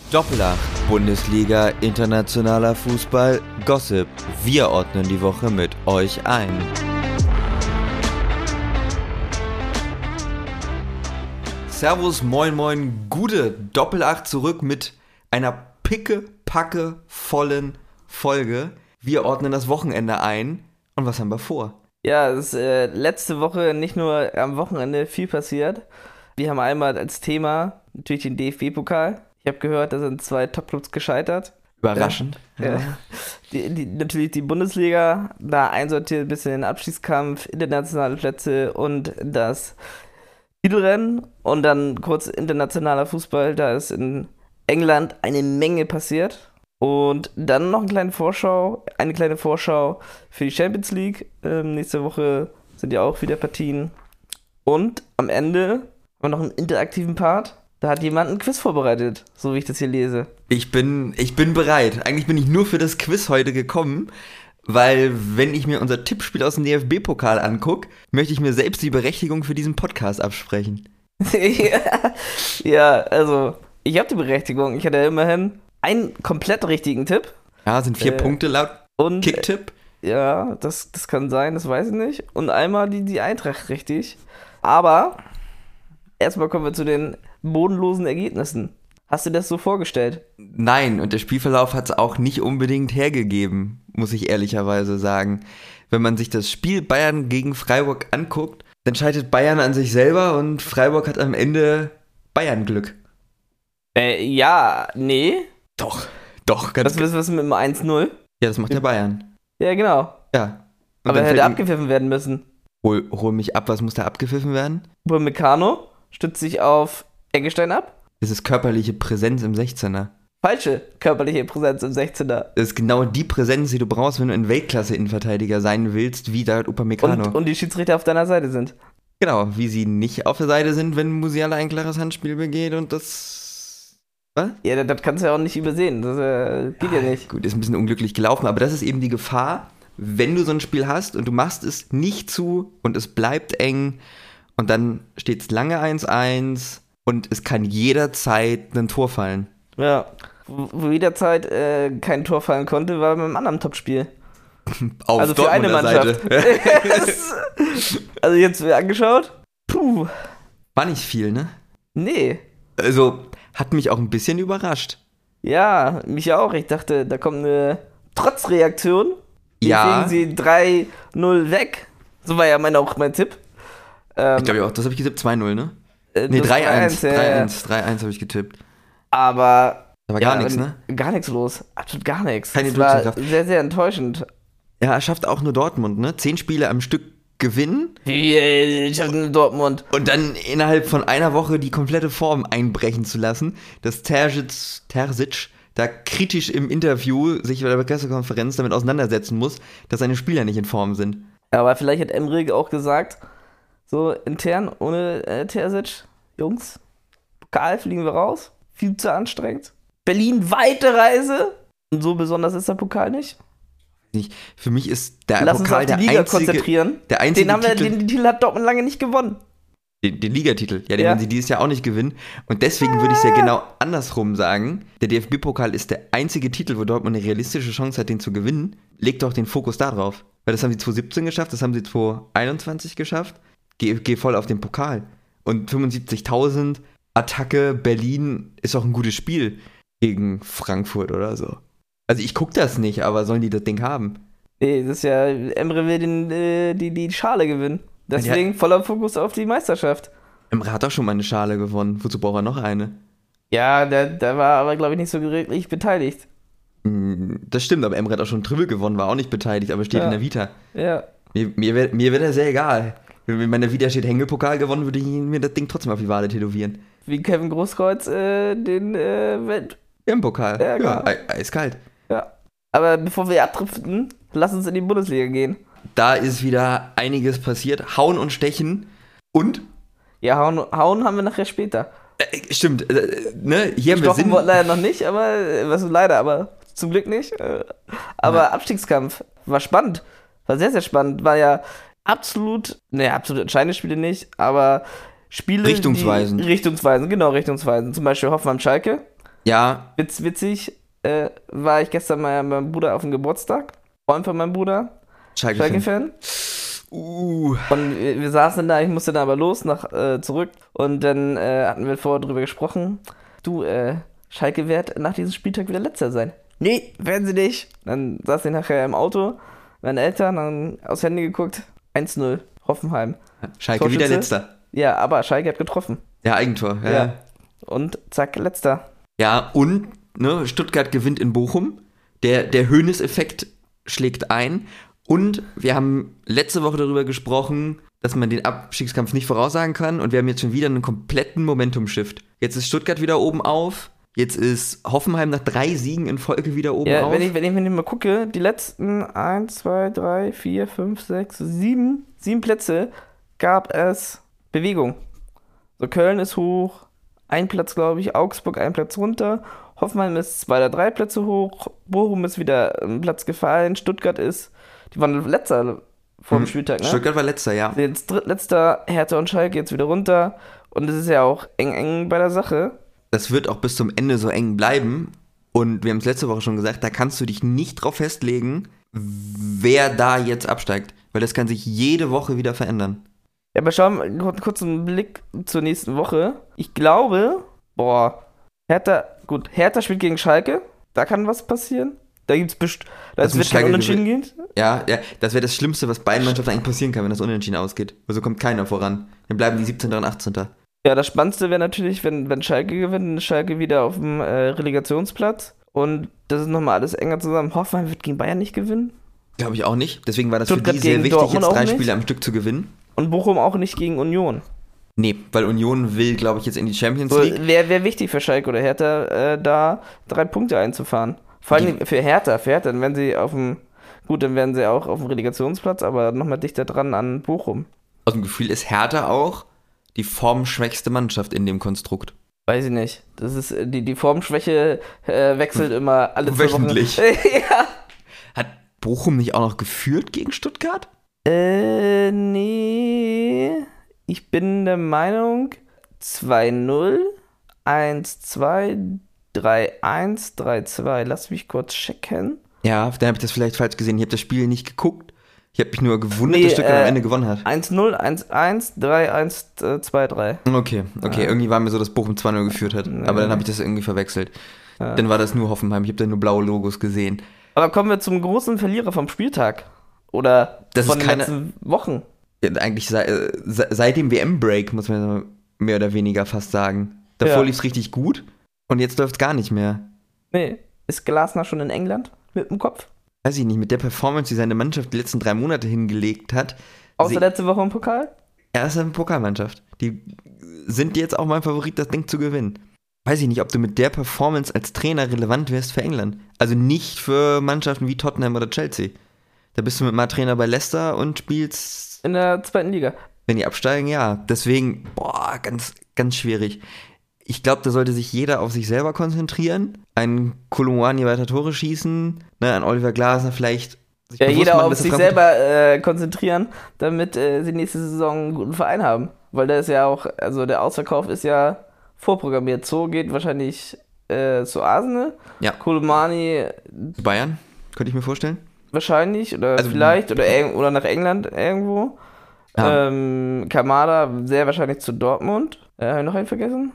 Doppelacht, Bundesliga, internationaler Fußball, Gossip. Wir ordnen die Woche mit euch ein. Servus, moin moin, gute Doppelacht zurück mit einer picke-packe vollen Folge. Wir ordnen das Wochenende ein. Und was haben wir vor? Ja, es ist letzte Woche nicht nur am Wochenende viel passiert. Wir haben einmal als Thema natürlich den DFB-Pokal. Ich habe gehört, da sind 2 Top-Clubs gescheitert. Überraschend. Ja. Natürlich die Bundesliga, da einsortiert ein bisschen den Abstiegskampf, internationale Plätze und das Titelrennen. Und dann kurz internationaler Fußball, da ist in England eine Menge passiert. Und dann noch eine kleine Vorschau für die Champions League. Nächste Woche sind ja auch wieder Partien. Und am Ende haben wir noch einen interaktiven Part. Da hat jemand ein Quiz vorbereitet, so wie ich das hier lese. Ich bin bereit. Eigentlich bin ich nur für das Quiz heute gekommen, weil wenn ich mir unser Tippspiel aus dem DFB-Pokal angucke, möchte ich mir selbst die Berechtigung für diesen Podcast absprechen. Ja, also ich habe die Berechtigung. Ich hatte immerhin einen komplett richtigen Tipp. Ja, sind 4 Punkte laut Kicktipp. Ja, das kann sein, das weiß ich nicht. Und einmal die Eintracht richtig. Aber erstmal kommen wir zu den bodenlosen Ergebnissen. Hast du das so vorgestellt? Nein, und der Spielverlauf hat es auch nicht unbedingt hergegeben, muss ich ehrlicherweise sagen. Wenn man sich das Spiel Bayern gegen Freiburg anguckt, dann scheitert Bayern an sich selber und Freiburg hat am Ende Bayern-Glück. Ja, nee. Doch, ganz Was mit dem 1-0? Ja, das macht ja Bayern. Ja, genau. Ja. Und aber er hätte abgepfiffen werden müssen. Hol mich ab, was muss da abgepfiffen werden? Upamecano stützt sich auf Eggestein ab. Das ist körperliche Präsenz im 16er. Falsche körperliche Präsenz im 16er. Das ist genau die Präsenz, die du brauchst, wenn du ein Weltklasse-Innenverteidiger sein willst, wie da Upamecano. Und die Schiedsrichter auf deiner Seite sind. Genau, wie sie nicht auf der Seite sind, wenn Musiala ein klares Handspiel begeht und das... Was? Ja, das kannst du ja auch nicht übersehen. Das geht ja nicht. Gut, ist ein bisschen unglücklich gelaufen, aber das ist eben die Gefahr, wenn du so ein Spiel hast und du machst es nicht zu und es bleibt eng und dann steht es lange 1-1 und es kann jederzeit ein Tor fallen. Ja, wo jederzeit kein Tor fallen konnte, war beim anderen Topspiel. Auf für eine Mannschaft. Also jetzt angeschaut? Puh. War nicht viel, ne? Nee. Also, hat mich auch ein bisschen überrascht. Ja, mich auch. Ich dachte, da kommt eine Trotzreaktion. Ja. Deswegen sie 3-0 weg. So war ja auch mein Tipp. Ich glaube auch, das habe ich getippt, 2-0, ne? Nee, 3-1. 3-1 habe ich getippt. Aber da war gar nichts, ne? Gar nichts los. Absolut gar nichts. Keine das war Durchschlagskraft. sehr, sehr enttäuschend. Ja, er schafft auch nur Dortmund, ne? 10 Spiele am Stück gewinnen. Wie schafft nur Dortmund? Und dann innerhalb von einer Woche die komplette Form einbrechen zu lassen. Dass Terzic da kritisch im Interview sich bei der Pressekonferenz damit auseinandersetzen muss, dass seine Spieler nicht in Form sind. Aber vielleicht hat Emre auch gesagt, so intern, ohne Terzic, Jungs, Pokal fliegen wir raus, viel zu anstrengend. Berlin, weite Reise. Und so besonders ist der Pokal nicht. Für mich ist der Lass Pokal uns auf die Liga konzentrieren. Der einzige den Titel hat Dortmund lange nicht gewonnen. Den Ligatitel, ja, den werden sie dieses Jahr auch nicht gewinnen. Und deswegen würde ich es ja genau andersrum sagen. Der DFB-Pokal ist der einzige Titel, wo Dortmund eine realistische Chance hat, den zu gewinnen. Legt doch den Fokus da drauf. Weil das haben sie 2017 geschafft, das haben sie 2021 geschafft. Geh voll auf den Pokal. Und 75.000, Attacke, Berlin ist auch ein gutes Spiel gegen Frankfurt oder so. Also ich gucke das nicht, aber sollen die das Ding haben? Nee, das ist ja, Emre will die Schale gewinnen. Deswegen voller Fokus auf die Meisterschaft. Emre hat auch schon mal eine Schale gewonnen. Wozu braucht er noch eine? Ja, der war aber, glaube ich, nicht so wirklich beteiligt. Das stimmt, aber Emre hat auch schon ein Triple gewonnen, war auch nicht beteiligt, aber steht in der Vita. Ja. Mir wäre das sehr egal. Wenn in meiner Vita steht Hängepokal gewonnen, würde ich mir das Ding trotzdem auf die Wade tätowieren. Wie Kevin Großkreuz den Im Pokal. Ja, genau. Eiskalt. Ja. Aber bevor wir abdriften, lass uns in die Bundesliga gehen. Da ist wieder einiges passiert. Hauen und Stechen. Und? Ja, hauen haben wir nachher später. Stimmt. Ne? Hier haben wir Stochen leider noch nicht, aber zum Glück nicht. Aber Abstiegskampf war spannend. War sehr, sehr spannend. War ja absolut entscheidende Spiele nicht, aber Spiele, richtungsweisend. Richtungsweisend. Zum Beispiel Hoffenheim-Schalke. Ja. Witzig, war ich gestern mal mit meinem Bruder auf dem Geburtstag. Freund von meinem Bruder. Schalke-Fan. Und wir saßen da, ich musste dann aber los, zurück. Und dann hatten wir vorher drüber gesprochen. Du, Schalke wird nach diesem Spieltag wieder Letzter sein. Nee, werden sie nicht. Dann saß ich nachher im Auto, meine Eltern, dann aufs Handy geguckt. 1-0, Hoffenheim. Schalke Torschütze. Wieder Letzter. Ja, aber Schalke hat getroffen. Ja, Eigentor. Ja. Und zack, Letzter. Ja, und Stuttgart gewinnt in Bochum. Der Hoeneß-Effekt schlägt ein. Und wir haben letzte Woche darüber gesprochen, dass man den Abstiegskampf nicht voraussagen kann. Und wir haben jetzt schon wieder einen kompletten Momentum-Shift. Jetzt ist Stuttgart wieder oben auf. Jetzt ist Hoffenheim nach 3 Siegen in Folge wieder oben auf. Wenn ich mir mal gucke, die letzten 1, 2, 3, 4, 5, 6, 7 Plätze gab es Bewegung. So, Köln ist hoch, ein Platz, glaube ich, Augsburg ein Platz runter, Hoffenheim ist 2 oder 3 Plätze hoch, Bochum ist wieder ein Platz gefallen, Stuttgart die waren letzter vor dem Spieltag, ne? Stuttgart war letzter, ja. Jetzt drittletzter, Hertha und Schalke jetzt wieder runter und es ist ja auch eng bei der Sache. Das wird auch bis zum Ende so eng bleiben und wir haben es letzte Woche schon gesagt, da kannst du dich nicht drauf festlegen, wer da jetzt absteigt, weil das kann sich jede Woche wieder verändern. Ja, aber schau mal, kurz einen Blick zur nächsten Woche. Ich glaube, Hertha spielt gegen Schalke, da kann was passieren. Da wird kein Unentschieden gehen. Ja, das wäre das Schlimmste, was beiden Mannschaften eigentlich passieren kann, wenn das Unentschieden ausgeht. Also kommt keiner voran. Dann bleiben die 17. und 18. Ja, das Spannendste wäre natürlich, wenn Schalke gewinnt, dann ist Schalke wieder auf dem Relegationsplatz. Und das ist nochmal alles enger zusammen. Hoffenheim wird gegen Bayern nicht gewinnen. Glaube ich auch nicht. Deswegen war das Stuttgart für die sehr wichtig, jetzt 3 Spiele am Stück zu gewinnen. Und Bochum auch nicht gegen Union. Nee, weil Union will, glaube ich, jetzt in die Champions League. Wäre wichtig für Schalke oder Hertha, da 3 Punkte einzufahren. Vor allem für Hertha, dann werden sie dann werden sie auch auf dem Relegationsplatz, aber nochmal dichter dran an Bochum. Aus dem Gefühl ist Hertha auch die formschwächste Mannschaft in dem Konstrukt. Weiß ich nicht. Das ist die Formschwäche wechselt immer alle 2 Wochen. Wöchentlich. Ja. Hat Bochum nicht auch noch geführt gegen Stuttgart? Nee. Ich bin der Meinung 2-0, 1-2, 3-1, 3-2. Lass mich kurz checken. Ja, dann habe ich das vielleicht falsch gesehen. Ich habe das Spiel nicht geguckt. Ich habe mich nur gewundert, dass Stuttgart am Ende gewonnen hat. 1-0, 1-1, 3-1, 2-3. Okay. Irgendwie war mir so, dass Bochum 2-0 geführt hat. Aber dann habe ich das irgendwie verwechselt. Dann war das nur Hoffenheim. Ich habe da nur blaue Logos gesehen. Aber kommen wir zum großen Verlierer vom Spieltag. Oder das von den letzten Wochen. Ja, eigentlich seit dem WM-Break, muss man mehr oder weniger fast sagen. Davor lief es richtig gut und jetzt läuft es gar nicht mehr. Nee. Ist Glasner schon in England mit dem Kopf? Weiß ich nicht, mit der Performance, die seine Mannschaft die letzten 3 Monate hingelegt hat. Außer letzte Woche im Pokal? Er ist eine Pokalmannschaft. Die sind jetzt auch mein Favorit, das Ding zu gewinnen. Weiß ich nicht, ob du mit der Performance als Trainer relevant wärst für England. Also nicht für Mannschaften wie Tottenham oder Chelsea. Da bist du mit mal Trainer bei Leicester und spielst in der 2. Liga. Wenn die absteigen, ja. Deswegen, ganz, ganz schwierig. Ich glaube, da sollte sich jeder auf sich selber konzentrieren. Ein Kolomuani weiter Tore schießen, ein Oliver Glasner vielleicht. Jeder auf sich selber konzentrieren, damit sie nächste Saison einen guten Verein haben. Weil der ist ja auch, also der Ausverkauf ist ja vorprogrammiert. So geht wahrscheinlich zu Arsenal. Ja. Kolomuani. Bayern, könnte ich mir vorstellen. Wahrscheinlich, oder also, vielleicht, oder nach England irgendwo. Ja. Kamada sehr wahrscheinlich zu Dortmund. Habe ich noch einen vergessen?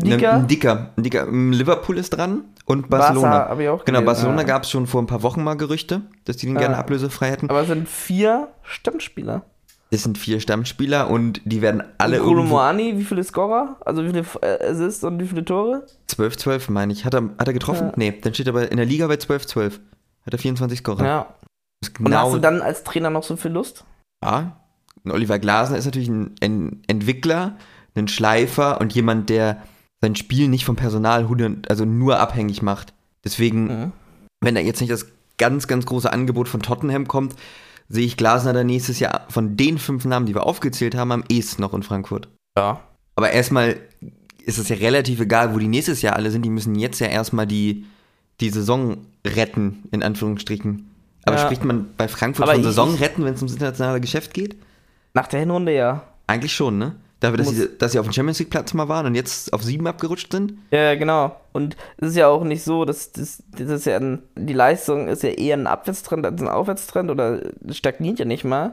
Ndicka. Liverpool ist dran und Barcelona. Barca, habe ich auch gelesen, Barcelona gab es schon vor ein paar Wochen mal Gerüchte, dass die den gerne ablösefrei hätten. Aber es sind 4 Stammspieler. Es sind 4 Stammspieler und die werden alle irgendwo... Kolomuani, wie viele Scorer? Also wie viele Assists und wie viele Tore? 12, meine ich. Hat er getroffen? Ja. Nee, dann steht er in der Liga bei 12. Hat er 24 Scorer. Ja. Und hast du dann als Trainer noch so viel Lust? Ja. Oliver Glasner ist natürlich ein Entwickler, ein Schleifer und jemand, der sein Spiel nicht vom Personal nur abhängig macht. Deswegen, wenn da jetzt nicht das ganz, ganz große Angebot von Tottenham kommt, sehe ich Glasner dann nächstes Jahr von den 5 Namen, die wir aufgezählt haben, am ehesten noch in Frankfurt. Ja. Aber erstmal ist es ja relativ egal, wo die nächstes Jahr alle sind. Die müssen jetzt ja erstmal die Saison retten, in Anführungsstrichen. Aber spricht man bei Frankfurt von Saison retten, wenn es ums internationale Geschäft geht? Nach der Hinrunde ja. Eigentlich schon, ne? Dafür, dass sie auf dem Champions League Platz mal waren und jetzt auf 7 abgerutscht sind? Ja, genau. Und es ist ja auch nicht so, dass das ist ja die Leistung ist ja eher ein Abwärtstrend als ein Aufwärtstrend oder stagniert ja nicht mal.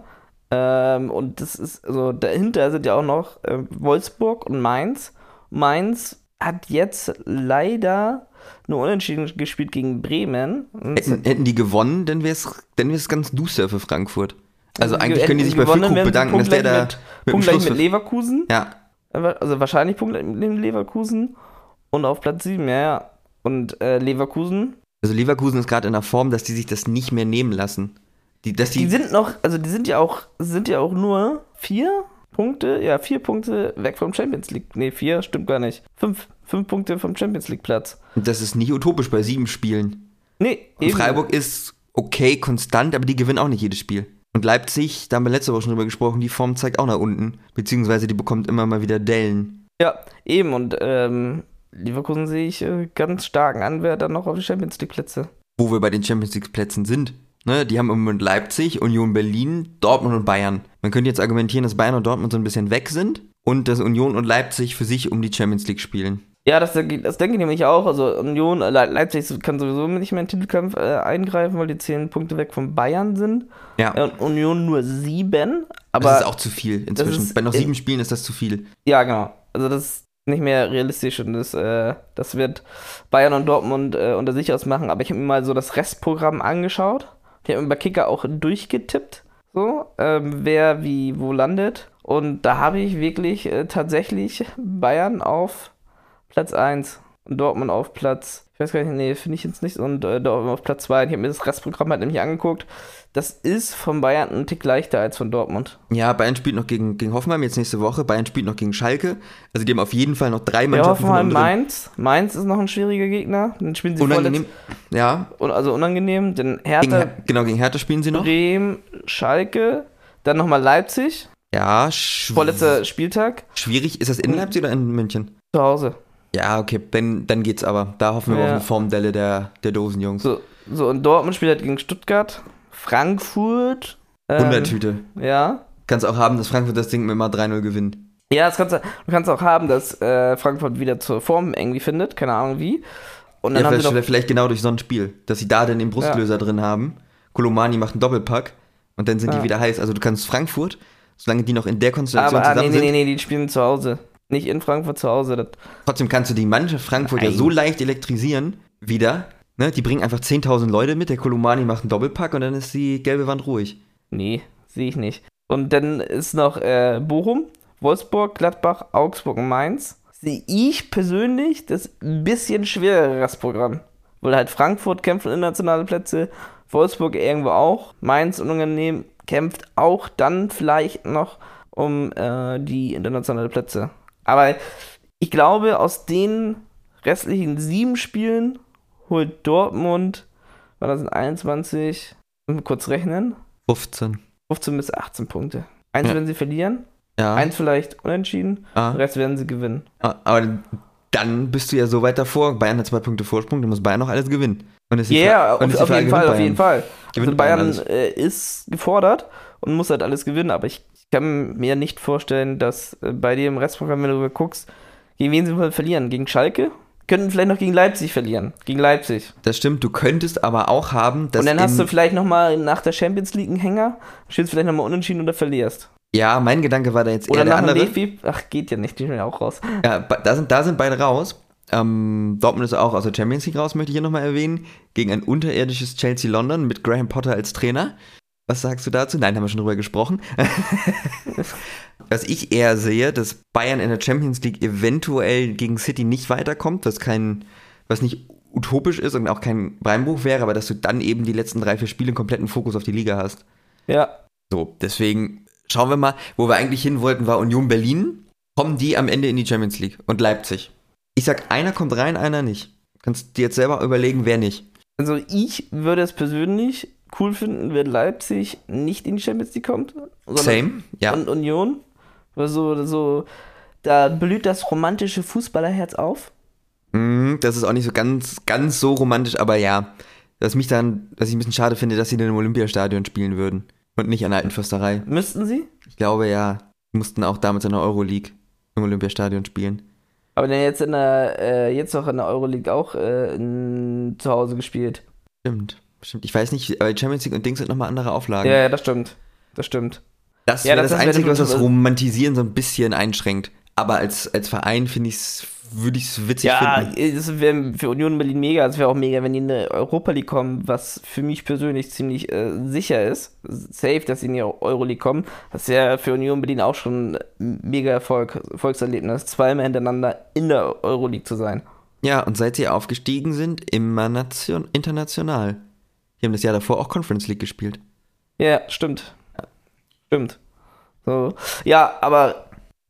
Und das ist, also dahinter sind ja auch noch Wolfsburg und Mainz. Mainz hat jetzt leider nur unentschieden gespielt gegen Bremen. Hätten die gewonnen, dann wäre es ganz duster für Frankfurt. Also eigentlich können die sich bei Füllkrug bedanken, dass der da mit Punktgleich mit Leverkusen. Ja. Also wahrscheinlich punktgleich mit Leverkusen. Und auf Platz 7, ja. Und Leverkusen. Also Leverkusen ist gerade in der Form, dass die sich das nicht mehr nehmen lassen. Die sind ja auch nur 4 Punkte, 4 Punkte weg vom Champions League. Nee, 4, stimmt gar nicht. 5 Punkte vom Champions League Platz. Und das ist nicht utopisch bei 7 Spielen. Nee, eben. Freiburg ist okay, konstant, aber die gewinnen auch nicht jedes Spiel. Und Leipzig, da haben wir letzte Woche schon drüber gesprochen, die Form zeigt auch nach unten. Beziehungsweise die bekommt immer mal wieder Dellen. Ja, eben. Und Leverkusen sehe ich ganz starken Anwärter noch auf die Champions League Plätze. Wo wir bei den Champions League Plätzen sind. Ne, die haben im Moment Leipzig, Union Berlin, Dortmund und Bayern. Man könnte jetzt argumentieren, dass Bayern und Dortmund so ein bisschen weg sind und dass Union und Leipzig für sich um die Champions League spielen. Ja, das denke ich nämlich auch. Also Union, Leipzig kann sowieso nicht mehr in den Titelkampf eingreifen, weil die 10 Punkte weg von Bayern sind. Ja. Und Union nur 7. Aber das ist auch zu viel inzwischen. Bei noch 7 Spielen ist das zu viel. Ja, genau. Also das ist nicht mehr realistisch und das wird Bayern und Dortmund unter sich ausmachen. Aber ich habe mir mal so das Restprogramm angeschaut. Ich habe mir bei Kicker auch durchgetippt, so, wer wie wo landet. Und da habe ich wirklich tatsächlich Bayern auf Platz 1 und Dortmund auf Platz, ich weiß gar nicht, nee, finde ich jetzt nicht, und Dortmund auf Platz 2. Ich habe mir das Restprogramm halt nämlich angeguckt. Das ist von Bayern ein Tick leichter als von Dortmund. Ja, Bayern spielt noch gegen Hoffenheim jetzt nächste Woche. Bayern spielt noch gegen Schalke. Also die haben auf jeden Fall noch 3 Mannschaften. Ja, Hoffenheim, Mainz. Mainz ist noch ein schwieriger Gegner. Dann spielen sie unangenehm. Ja. Also unangenehm. Denn Hertha. Gegen Hertha spielen sie noch. Bremen, Schalke. Dann nochmal Leipzig. Ja. Vorletzter Spieltag. Schwierig. Ist das in Leipzig oder in München? Zu Hause. Ja, okay. Dann geht's aber. Da hoffen wir auf eine Formdelle der Dosenjungs. So, und Dortmund spielt halt gegen Stuttgart. Frankfurt. Wundertüte. Ja. Kannst auch haben, dass Frankfurt das Ding mit mal 3-0 gewinnt. Ja, du kannst auch haben, dass Frankfurt wieder zur Form irgendwie findet. Keine Ahnung wie. Und dann haben sie vielleicht genau durch so ein Spiel. Dass sie da dann den Brustlöser drin haben. Kolomani macht einen Doppelpack. Und dann sind die wieder heiß. Also du kannst Frankfurt, solange die noch in der Konstellation zusammen sind. Nee, die spielen zu Hause. Nicht in Frankfurt, zu Hause. Trotzdem kannst du die Mannschaft Frankfurt ja so leicht elektrisieren, wieder. Ne? Die bringen einfach 10.000 Leute mit, der Kolomani macht einen Doppelpack und dann ist die gelbe Wand ruhig. Nee, sehe ich nicht. Und dann ist noch Bochum, Wolfsburg, Gladbach, Augsburg und Mainz. Sehe ich persönlich das ein bisschen schwerere Restprogramm. Weil halt Frankfurt kämpft um internationale Plätze, Wolfsburg irgendwo auch, Mainz unangenehm kämpft auch dann vielleicht noch um die internationalen Plätze. Aber ich glaube, aus den restlichen 7 Spielen holt Dortmund, war das 21, müssen wir kurz rechnen? 15 bis 18 Punkte. 1 werden sie verlieren, 1 vielleicht unentschieden, den Rest werden sie gewinnen. Aber dann bist du ja so weit davor, Bayern hat 2 Punkte Vorsprung, dann muss Bayern noch alles gewinnen. Auf jeden Fall. Also Bayern ist gefordert und muss halt alles gewinnen, aber ich kann mir nicht vorstellen, dass bei dir im Restprogramm, wenn du darüber guckst, gegen wen sie wohl verlieren? Gegen Schalke? Könnten vielleicht noch gegen Leipzig verlieren. Gegen Leipzig. Das stimmt, du könntest aber auch haben, dass. Und dann hast du vielleicht nochmal nach der Champions League einen Hänger, spielst vielleicht nochmal unentschieden oder verlierst. Ja, mein Gedanke war da jetzt eher der andere. Ach, geht ja nicht, die sind ja auch raus. Ja, da sind beide raus. Dortmund ist auch aus der Champions League raus, möchte ich hier nochmal erwähnen. Gegen ein unterirdisches Chelsea London mit Graham Potter als Trainer. Was sagst du dazu? Nein, haben wir schon drüber gesprochen. Was ich eher sehe, dass Bayern in der Champions League eventuell gegen City nicht weiterkommt, was nicht utopisch ist und auch kein Beinbruch wäre, aber dass du dann eben die letzten 3-4 Spiele einen kompletten Fokus auf die Liga hast. Ja. So, deswegen schauen wir mal, wo wir eigentlich hin wollten, war Union Berlin. Kommen die am Ende in die Champions League und Leipzig? Ich sag, einer kommt rein, einer nicht. Kannst dir jetzt selber überlegen, wer nicht. Also ich würde es persönlich cool finden, wenn Leipzig nicht in die Champions League kommt. Same, ja. Und Union. So, da blüht das romantische Fußballerherz auf. Das ist auch nicht so ganz so romantisch, aber ja. Was ich ein bisschen schade finde, dass sie in einem Olympiastadion spielen würden. Und nicht an der Alten Försterei. Müssten sie? Ich glaube, ja. Die mussten auch damals in der Euroleague. im Olympiastadion spielen. Aber dann jetzt jetzt noch in der Euroleague auch zu Hause gespielt. Stimmt. Ich weiß nicht, aber Champions League und Dings sind nochmal andere Auflagen. Ja, das stimmt. Das wäre das Einzige, was das Romantisieren so ein bisschen einschränkt. Aber als Verein würde ich es witzig finden. Ja, das wäre für Union Berlin mega. Es wäre auch mega, wenn die in die Europa League kommen, was für mich persönlich ziemlich sicher ist. Safe, dass sie in die Euroleague kommen. Das wäre für Union Berlin auch schon ein mega Erfolgserlebnis, zweimal hintereinander in der Euroleague zu sein. Ja, und seit sie aufgestiegen sind, immer international. Die haben das Jahr davor auch Conference League gespielt. Ja, stimmt. Stimmt. So. Ja, aber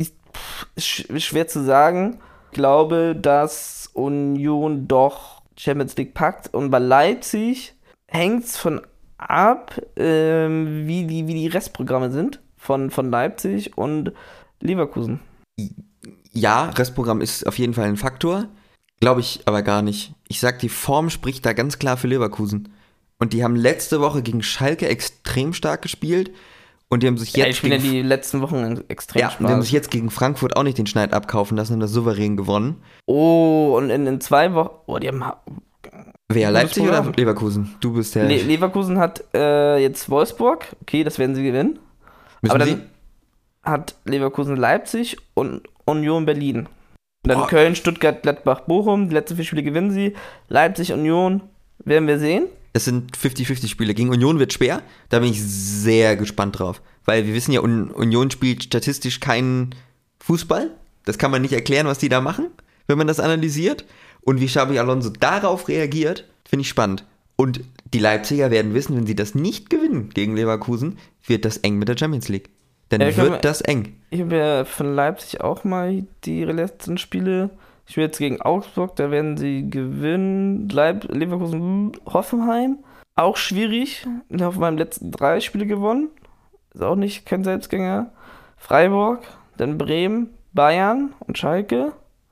ist schwer zu sagen. Ich glaube, dass Union doch Champions League packt. Und bei Leipzig hängt es von ab, wie die Restprogramme sind von Leipzig und Leverkusen. Ja, Restprogramm ist auf jeden Fall ein Faktor. Glaube ich aber gar nicht. Ich sag, die Form spricht da ganz klar für Leverkusen. Und die haben letzte Woche gegen Schalke extrem stark gespielt. Und die haben sich jetzt. Ich finde die letzten Wochen extrem stark. Ja, und die haben sich jetzt gegen Frankfurt auch nicht den Schneid abkaufen lassen und das souverän gewonnen. Oh, und in 2 Wochen. Oh, die haben. Wer, Leipzig oder Leverkusen? Du bist der. Leverkusen hat jetzt Wolfsburg. Okay, das werden sie gewinnen. Aber dann hat Leverkusen Leipzig und Union Berlin. Und dann Köln, Stuttgart, Gladbach, Bochum. Die letzten 4 Spiele gewinnen sie. Leipzig, Union werden wir sehen. Das sind 50-50 Spiele. Gegen Union wird schwer. Da bin ich sehr gespannt drauf. Weil wir wissen ja, Union spielt statistisch keinen Fußball. Das kann man nicht erklären, was die da machen, wenn man das analysiert. Und wie Xabi Alonso darauf reagiert, finde ich spannend. Und die Leipziger werden wissen, wenn sie das nicht gewinnen gegen Leverkusen, wird das eng mit der Champions League. Dann wird das eng. Ich habe ja von Leipzig auch mal die letzten Spiele. Ich spiele jetzt gegen Augsburg, da werden sie gewinnen. Leverkusen, Hoffenheim, auch schwierig. Ich habe meine letzten 3 Spiele gewonnen. Ist auch nicht kein Selbstgänger. Freiburg, dann Bremen, Bayern und Schalke.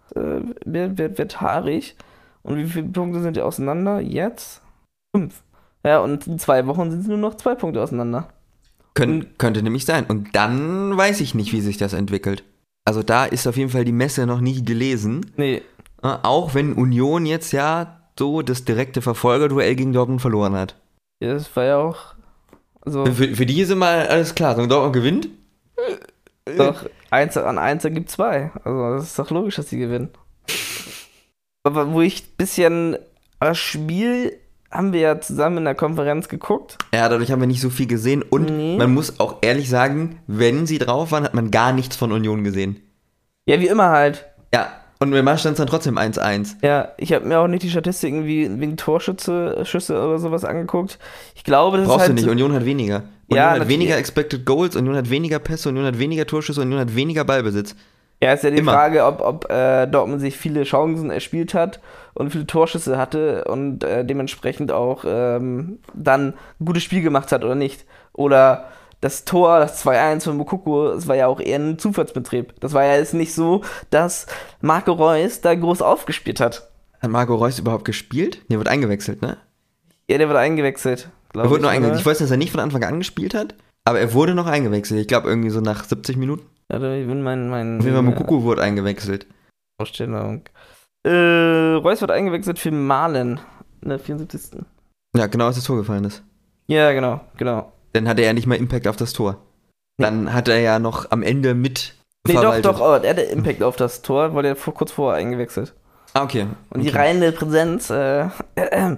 Wird haarig. Und wie viele Punkte sind die auseinander? Jetzt 5. Ja, und in 2 Wochen sind sie nur noch 2 Punkte auseinander. Könnte nämlich sein. Und dann weiß ich nicht, wie sich das entwickelt. Also da ist auf jeden Fall die Messe noch nicht gelesen. Nee. Auch wenn Union jetzt ja so das direkte Verfolgerduell gegen Dortmund verloren hat. Ja, das war ja auch... Also für die ist immer alles klar. So, Dortmund gewinnt? Doch, an 1 ergibt 2. Also das ist doch logisch, dass sie gewinnen. Aber wo ich ein bisschen... Das Spiel haben wir ja zusammen in der Konferenz geguckt. Ja, dadurch haben wir nicht so viel gesehen. Und man muss auch ehrlich sagen, wenn sie drauf waren, hat man gar nichts von Union gesehen. Ja, wie immer halt. Ja, und im Match stand es dann trotzdem 1-1. Ja, ich habe mir auch nicht die Statistiken wegen Torschüsse oder sowas angeguckt. Ich glaube, das brauchst ist halt du nicht, Union hat weniger. Union hat weniger Expected Goals, Union hat weniger Pässe, Union hat weniger Torschüsse, Union hat weniger Ballbesitz. Ja, ist ja die Frage, ob Dortmund sich viele Chancen erspielt hat und viele Torschüsse hatte und dementsprechend auch dann ein gutes Spiel gemacht hat oder nicht. Oder das Tor, das 2-1 von Moukoko, das war ja auch eher ein Zufallsbetrieb. Das war ja jetzt nicht so, dass Marco Reus da groß aufgespielt hat. Hat Marco Reus überhaupt gespielt? Der wird eingewechselt, ne? Ja, der wird eingewechselt. Er wurde noch eingewechselt. Ich weiß, dass er nicht von Anfang an gespielt hat, aber er wurde noch eingewechselt. Ich glaube irgendwie so nach 70 Minuten. Ja, ich bin mein auf jeden Fall Moukoko wurde eingewechselt. Ausstellung. Reus wird eingewechselt für Malen in der 74. Ja, genau, als das Tor gefallen ist. Ja, genau. Dann hat er ja nicht mal Impact auf das Tor. Dann hat er ja noch am Ende mit verwaltet. Doch, er hatte Impact auf das Tor, weil er kurz vorher eingewechselt. Ah, okay. Und die reine Präsenz hat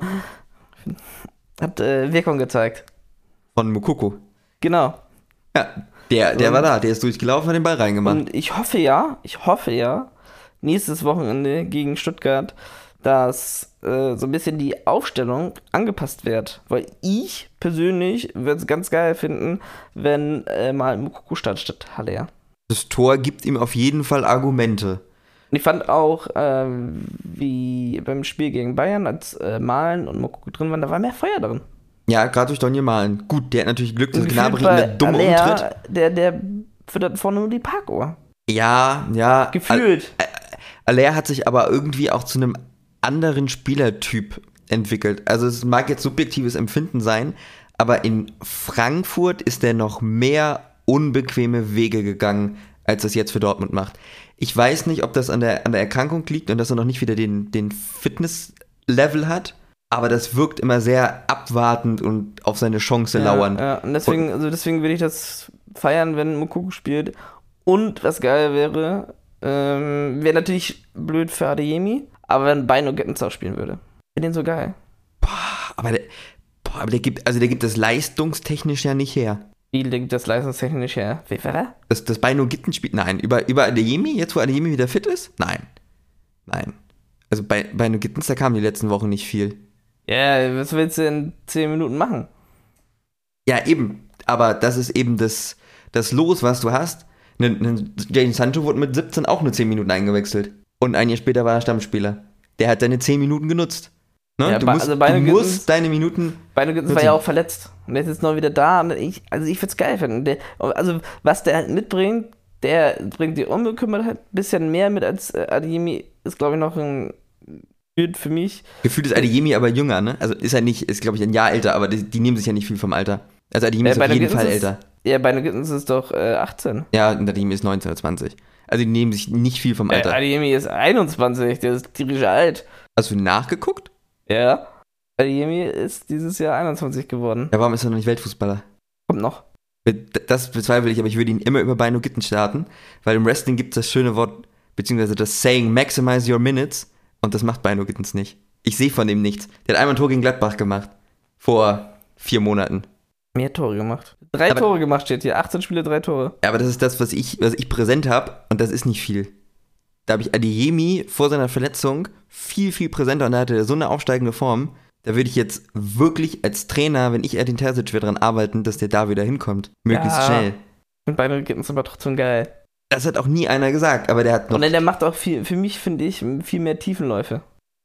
Wirkung gezeigt. Von Moukoko. Genau. Ja, der war da, der ist durchgelaufen, hat den Ball reingemacht. Und ich hoffe ja, nächstes Wochenende gegen Stuttgart, dass so ein bisschen die Aufstellung angepasst wird. Weil ich persönlich würde es ganz geil finden, wenn mal Moukoko startet statt Haller. Das Tor gibt ihm auf jeden Fall Argumente. Und ich fand auch, wie beim Spiel gegen Bayern, als Malen und Moukoko drin waren, da war mehr Feuer drin. Ja, gerade durch Donny Malen. Gut, der hat natürlich Glück, dass Gnabry in der dumme umtritt. Der füttert vorne nur die Parkour. Ja. Gefühlt. Aller hat sich aber irgendwie auch zu einem anderen Spielertyp entwickelt. Also es mag jetzt subjektives Empfinden sein, aber in Frankfurt ist er noch mehr unbequeme Wege gegangen, als es jetzt für Dortmund macht. Ich weiß nicht, ob das an der Erkrankung liegt und dass er noch nicht wieder den Fitness-Level hat, aber das wirkt immer sehr abwartend und auf seine Chance lauern. Ja, und deswegen will ich das feiern, wenn Moukoko spielt. Und was geil wäre, wäre natürlich blöd für Adeyemi, aber wenn Bino Gittens auch spielen würde. Wäre den so geil. Aber der gibt das leistungstechnisch ja nicht her. Wie liegt das leistungstechnisch her? Wie war er? Das Bino Gittens spielt, nein. Über Adeyemi, jetzt wo Adeyemi wieder fit ist? Nein. Also bei Bino Gittens, da kam die letzten Wochen nicht viel. Ja, was willst du in 10 Minuten machen? Ja, eben. Aber das ist eben das Los, was du hast. Jadon Sancho wurde mit 17 auch nur 10 Minuten eingewechselt. Und ein Jahr später war er Stammspieler. Der hat seine 10 Minuten genutzt. Ne? Ja, du musst deine Minuten. Bino Gittens war ja auch verletzt. Und jetzt ist noch wieder da. Und ich würde es geil finden. Was der halt mitbringt, der bringt die Unbekümmertheit ein bisschen mehr mit als Adeyemi. Ist, glaube ich, noch ein Bild für mich. Gefühlt ist Adeyemi aber jünger, ne? Also ist glaube ich, ein Jahr älter, aber die nehmen sich ja nicht viel vom Alter. Also Adeyemi ist auf jeden Fall älter. Ja, Bino Gittens ist doch 18. Ja, und Adeyemi ist 19 oder 20. Also die nehmen sich nicht viel vom Alter. Adeyemi ist 21, der ist tierisch alt. Hast du nachgeguckt? Ja. Adeyemi ist dieses Jahr 21 geworden. Ja, warum ist er noch nicht Weltfußballer? Kommt noch. Das bezweifle ich, aber ich würde ihn immer über Bino Gittens starten, weil im Wrestling gibt es das schöne Wort, beziehungsweise das Saying, maximize your minutes, und das macht Bino Gittens nicht. Ich sehe von dem nichts. Der hat einmal ein Tor gegen Gladbach gemacht. Vor 4 Monaten. Mehr Tore gemacht. 3 Tore gemacht steht hier. 18 Spiele, 3 Tore. Ja, aber das ist das, was ich präsent habe, und das ist nicht viel. Da habe ich Adeyemi vor seiner Verletzung viel, viel präsenter, und da hatte er so eine aufsteigende Form. Da würde ich jetzt wirklich als Trainer, wenn ich Edin Terzic wäre, daran arbeiten, dass der da wieder hinkommt. Möglichst schnell. Und Bino Gittens aber trotzdem geil. Das hat auch nie einer gesagt, aber der hat noch... Und der macht auch viel, für mich, finde ich, viel mehr Tiefenläufe.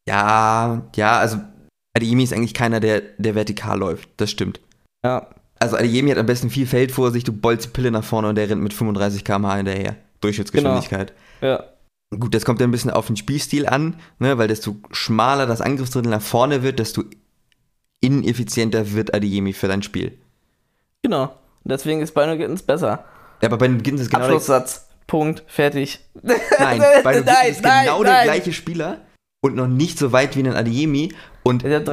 Ja, also Adeyemi ist eigentlich keiner, der vertikal läuft. Das stimmt. Ja. Also Adeyemi hat am besten viel Feld vor sich, du bolzt die Pille nach vorne und der rennt mit 35 km/h hinterher. Durchschnittsgeschwindigkeit. Genau. Ja. Gut, das kommt ja ein bisschen auf den Spielstil an, ne, weil desto schmaler das Angriffsdrittel nach vorne wird, desto ineffizienter wird Adeyemi für dein Spiel. Genau. Und deswegen ist Bino Gittens besser. Ja, aber Bino Gittens ist genau Abschlusssatz. Punkt. Fertig. Nein, Bino Gittens ist genau der gleiche Spieler und noch nicht so weit wie ein Adeyemi. Und der ist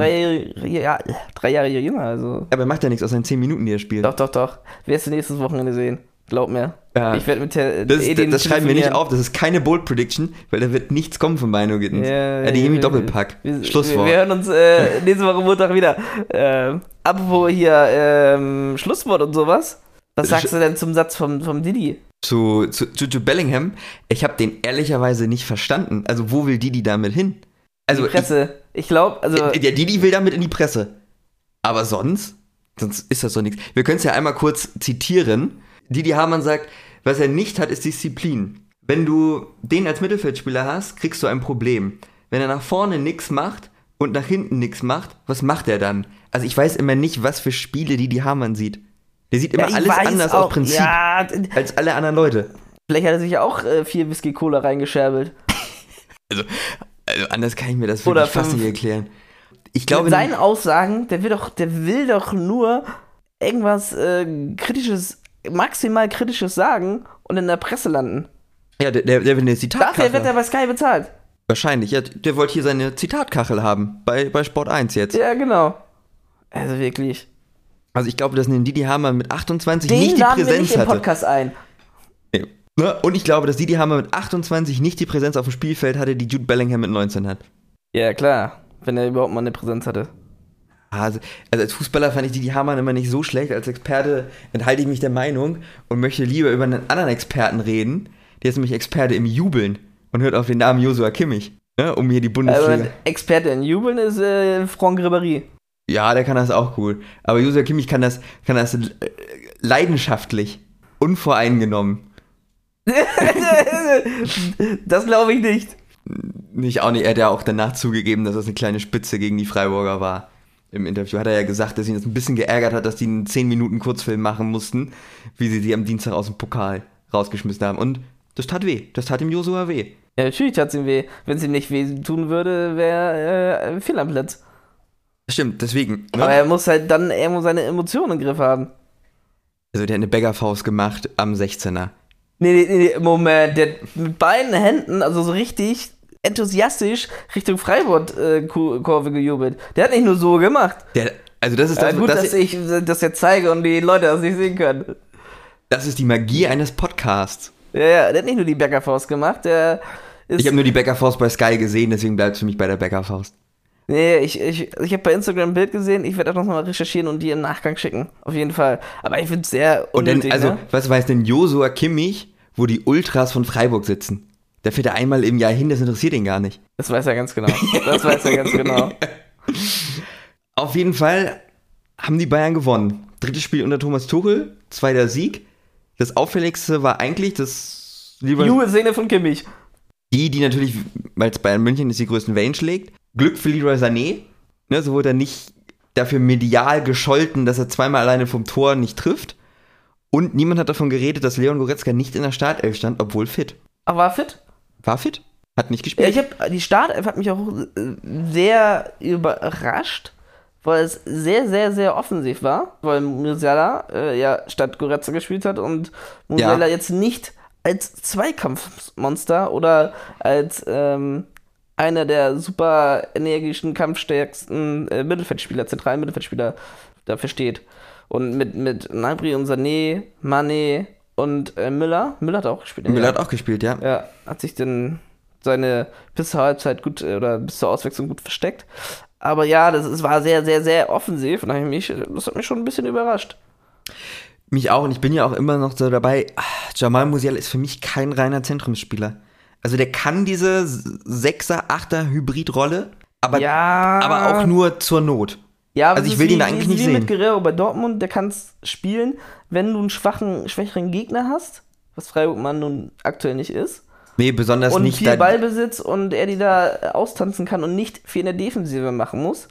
3 Jahre jünger, also. Aber er macht ja nichts aus seinen 10 Minuten, die er spielt. Doch. Wirst du nächstes Wochenende sehen. Glaub mir. Ja. Ich werde mit der das schreiben wir nicht auf, das ist keine Bold Prediction, weil da wird nichts kommen von Bino Gittens. Adeyemi Doppelpack. Schlusswort. Wir hören uns nächste Woche Montag wieder. Apropos hier Schlusswort und sowas. Was sagst du denn zum Satz vom Didi? Zu Jude Bellingham? Ich habe den ehrlicherweise nicht verstanden. Also wo will Didi damit hin? Also die Presse. Ich glaube, also... Der Didi will damit in die Presse. Aber sonst ist das doch nichts. Wir können es ja einmal kurz zitieren. Didi Hamann sagt, was er nicht hat, ist Disziplin. Wenn du den als Mittelfeldspieler hast, kriegst du ein Problem. Wenn er nach vorne nichts macht und nach hinten nichts macht, was macht er dann? Also ich weiß immer nicht, was für Spiele Didi Hamann sieht. Der sieht immer alles anders aus Prinzip als alle anderen Leute. Vielleicht hat er sich auch 4 Whisky-Cola reingescherbelt. Also anders kann ich mir das wirklich fast nicht erklären. Ich glaube, mit seinen Aussagen, der will doch nur irgendwas Kritisches, maximal Kritisches sagen und in der Presse landen. Ja, der will eine Zitatkachel. Dafür wird er bei Sky bezahlt. Wahrscheinlich, ja. Der wollte hier seine Zitatkachel haben, bei Sport 1 jetzt. Ja, genau. Also wirklich. Also ich glaube, dass ein Didi Hamann mit 28 den nicht die Präsenz wir nicht hatte. im Podcast ein. Nee. Und ich glaube, dass Didi Hamann mit 28 nicht die Präsenz auf dem Spielfeld hatte, die Jude Bellingham mit 19 hat. Ja, klar. Wenn er überhaupt mal eine Präsenz hatte. Also als Fußballer fand ich Didi Hamann immer nicht so schlecht. Als Experte enthalte ich mich der Meinung und möchte lieber über einen anderen Experten reden. Der ist nämlich Experte im Jubeln und hört auf den Namen Joshua Kimmich, ne, um hier die Bundesliga... Aber Experte im Jubeln ist Franck Ribéry. Ja, der kann das auch gut. Aber Joshua Kimmich kann das leidenschaftlich, unvoreingenommen. Das glaube ich nicht. Nicht auch nicht. Er hat ja auch danach zugegeben, dass das eine kleine Spitze gegen die Freiburger war. Im Interview hat er ja gesagt, dass ihn das ein bisschen geärgert hat, dass die einen 10 Minuten Kurzfilm machen mussten, wie sie am Dienstag aus dem Pokal rausgeschmissen haben. Und das tat weh. Das tat dem Joshua weh. Ja, natürlich tat es ihm weh. Wenn es ihm nicht weh tun würde, wäre er fehl am Platz. Stimmt, deswegen. Ne? Aber er muss halt dann irgendwo seine Emotionen im Griff haben. Also der hat eine Bäckerfaust gemacht am 16er. Nee, Moment, der hat mit beiden Händen, also so richtig enthusiastisch Richtung Freiburg-Kurve gejubelt. Der hat nicht nur so gemacht. Also das ist das, gut, dass ich das jetzt zeige und die Leute das nicht sehen können. Das ist die Magie eines Podcasts. Ja, der hat nicht nur die Bäckerfaust gemacht, ich habe nur die Bäckerfaust bei Sky gesehen, deswegen bleibt es für mich bei der Bäckerfaust. Nee, ich habe bei Instagram ein Bild gesehen, ich werde auch nochmal recherchieren und die im Nachgang schicken. Auf jeden Fall. Aber ich finde es sehr unnötig. Und dann, also, was weiß denn Josua Kimmich, wo die Ultras von Freiburg sitzen? Da fährt er einmal im Jahr hin, das interessiert ihn gar nicht. Das weiß er ganz genau. Auf jeden Fall haben die Bayern gewonnen. 3. Spiel unter Thomas Tuchel, 2. Sieg. Das Auffälligste war eigentlich das Jubelszene von Kimmich. Die natürlich, weil es Bayern München ist, die größten Wellen schlägt. Glück für Leroy Sané. Ne, so wurde er nicht dafür medial gescholten, dass er zweimal alleine vom Tor nicht trifft. Und niemand hat davon geredet, dass Leon Goretzka nicht in der Startelf stand, obwohl fit. Aber war fit? War fit? Hat nicht gespielt? Ja, die Startelf hat mich auch sehr überrascht, weil es sehr, sehr, sehr offensiv war, weil Musiala ja statt Goretzka gespielt hat und Musiala jetzt nicht als Zweikampfmonster oder als einer der super energischen, kampfstärksten Mittelfeldspieler, zentralen Mittelfeldspieler dafür steht. Und mit Gnabry und Sané, Mané und Müller hat auch gespielt. Müller hat auch gespielt, ja. Ja, hat sich dann seine bis zur Halbzeit gut oder bis zur Auswechslung gut versteckt. Aber ja, es war sehr, sehr, sehr offensiv und das hat mich schon ein bisschen überrascht. Mich auch, und ich bin ja auch immer noch so dabei, Jamal Musiala ist für mich kein reiner Zentrumsspieler. Also der kann diese 6er, 8er Hybridrolle, aber auch nur zur Not. Ja, also ich will ihn eigentlich nicht sehen. Mit Guerrero bei Dortmund, der kann es spielen, wenn du einen schwächeren Gegner hast, was Freiburg man nun aktuell nicht ist. Nee, besonders und nicht. Und viel Ballbesitz und er die da austanzen kann und nicht viel in der Defensive machen muss.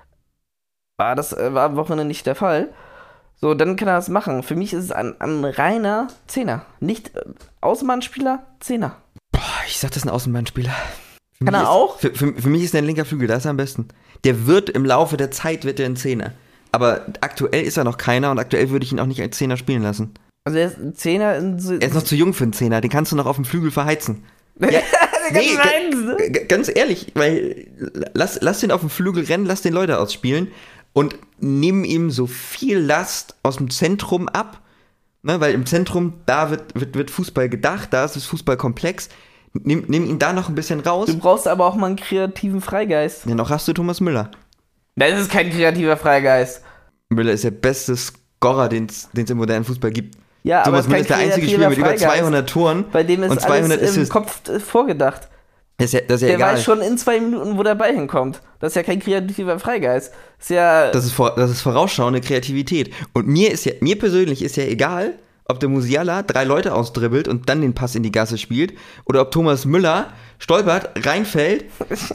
Das war am Wochenende nicht der Fall. So, dann kann er das machen. Für mich ist es ein reiner Zehner. Nicht Außenbahnspieler, Zehner. Boah, ich sag, das ist ein Außenbahnspieler. Kann er auch? Für mich ist der ein linker Flügel, das ist am besten. Der wird im Laufe der Zeit, wird er ein Zehner. Aber aktuell ist er noch keiner und aktuell würde ich ihn auch nicht als Zehner spielen lassen. Also er ist ein Zehner er ist noch zu jung für einen Zehner, den kannst du noch auf dem Flügel verheizen. Ja, ganz ehrlich, weil lass den auf dem Flügel rennen, lass den Leute ausspielen und nimm ihm so viel Last aus dem Zentrum ab, ne, weil im Zentrum, da wird Fußball gedacht, da ist das Fußball komplex. Nimm ihn da noch ein bisschen raus. Du brauchst aber auch mal einen kreativen Freigeist. Ja, noch hast du Thomas Müller. Das ist kein kreativer Freigeist. Müller ist der beste Scorer, den es im modernen Fußball gibt. Ja, Thomas Müller ist der einzige Spieler mit über 200 Toren. Bei dem ist und 200 alles im Kopf vorgedacht. Das ist ja der egal. weiß schon in 2 Minuten, wo der Ball hinkommt. Das ist ja kein kreativer Freigeist. Das ist vorausschauende Kreativität. Und mir persönlich ist ja egal, ob der Musiala 3 Leute ausdribbelt und dann den Pass in die Gasse spielt, oder ob Thomas Müller stolpert, reinfällt,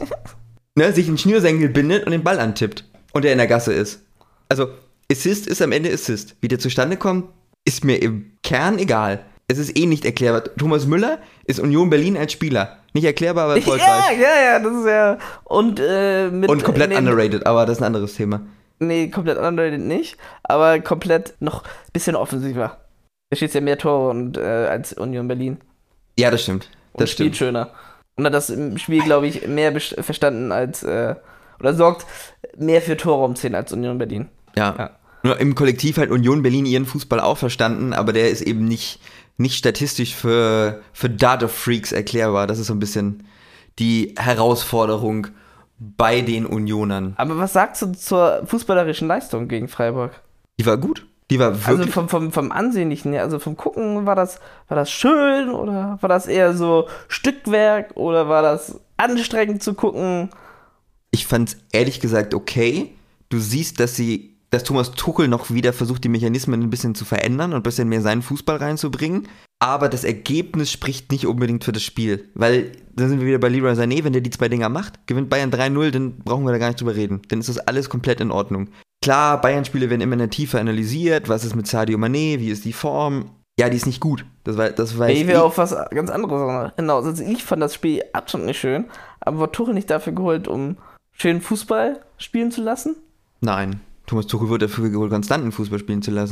ne, sich einen Schnürsenkel bindet und den Ball antippt und der in der Gasse ist. Also, Assist ist am Ende Assist. Wie der zustande kommt, ist mir im Kern egal. Es ist nicht erklärbar. Thomas Müller ist Union Berlin als Spieler. Nicht erklärbar, aber erfolgreich. Ja, das ist ja... Und komplett underrated, aber das ist ein anderes Thema. Nee, komplett underrated nicht, aber komplett noch ein bisschen offensiver. Da steht ja mehr Tore als Union Berlin. Ja, das stimmt. Das spielt schöner. Und hat das im Spiel, glaube ich, mehr verstanden als... oder sorgt mehr für Tore umziehen als Union Berlin. Ja. Nur im Kollektiv hat Union Berlin ihren Fußball auch verstanden, aber der ist eben nicht statistisch für Data-Freaks erklärbar. Das ist so ein bisschen die Herausforderung bei den Unionern. Aber was sagst du zur fußballerischen Leistung gegen Freiburg? Die war gut. Die war wirklich... Also vom Ansehnlichen her, also vom Gucken, war das schön oder war das eher so Stückwerk oder war das anstrengend zu gucken? Ich fand's ehrlich gesagt okay. Du siehst, dass Thomas Tuchel noch wieder versucht, die Mechanismen ein bisschen zu verändern und ein bisschen mehr seinen Fußball reinzubringen. Aber das Ergebnis spricht nicht unbedingt für das Spiel. Weil, da sind wir wieder bei Leroy Sané, wenn der die 2 Dinger macht, gewinnt Bayern 3-0, dann brauchen wir da gar nicht drüber reden. Dann ist das alles komplett in Ordnung. Klar, Bayern-Spiele werden immer in der Tiefe analysiert. Was ist mit Sadio Mané? Wie ist die Form? Ja, die ist nicht gut. Das weiß ich. Will auf was ganz anderes hinaus. Also ich fand das Spiel absolut nicht schön. Aber war Tuchel nicht dafür geholt, um schönen Fußball spielen zu lassen? Nein. Thomas Tuchel wurde dafür geholt, konstanten Fußball spielen zu lassen.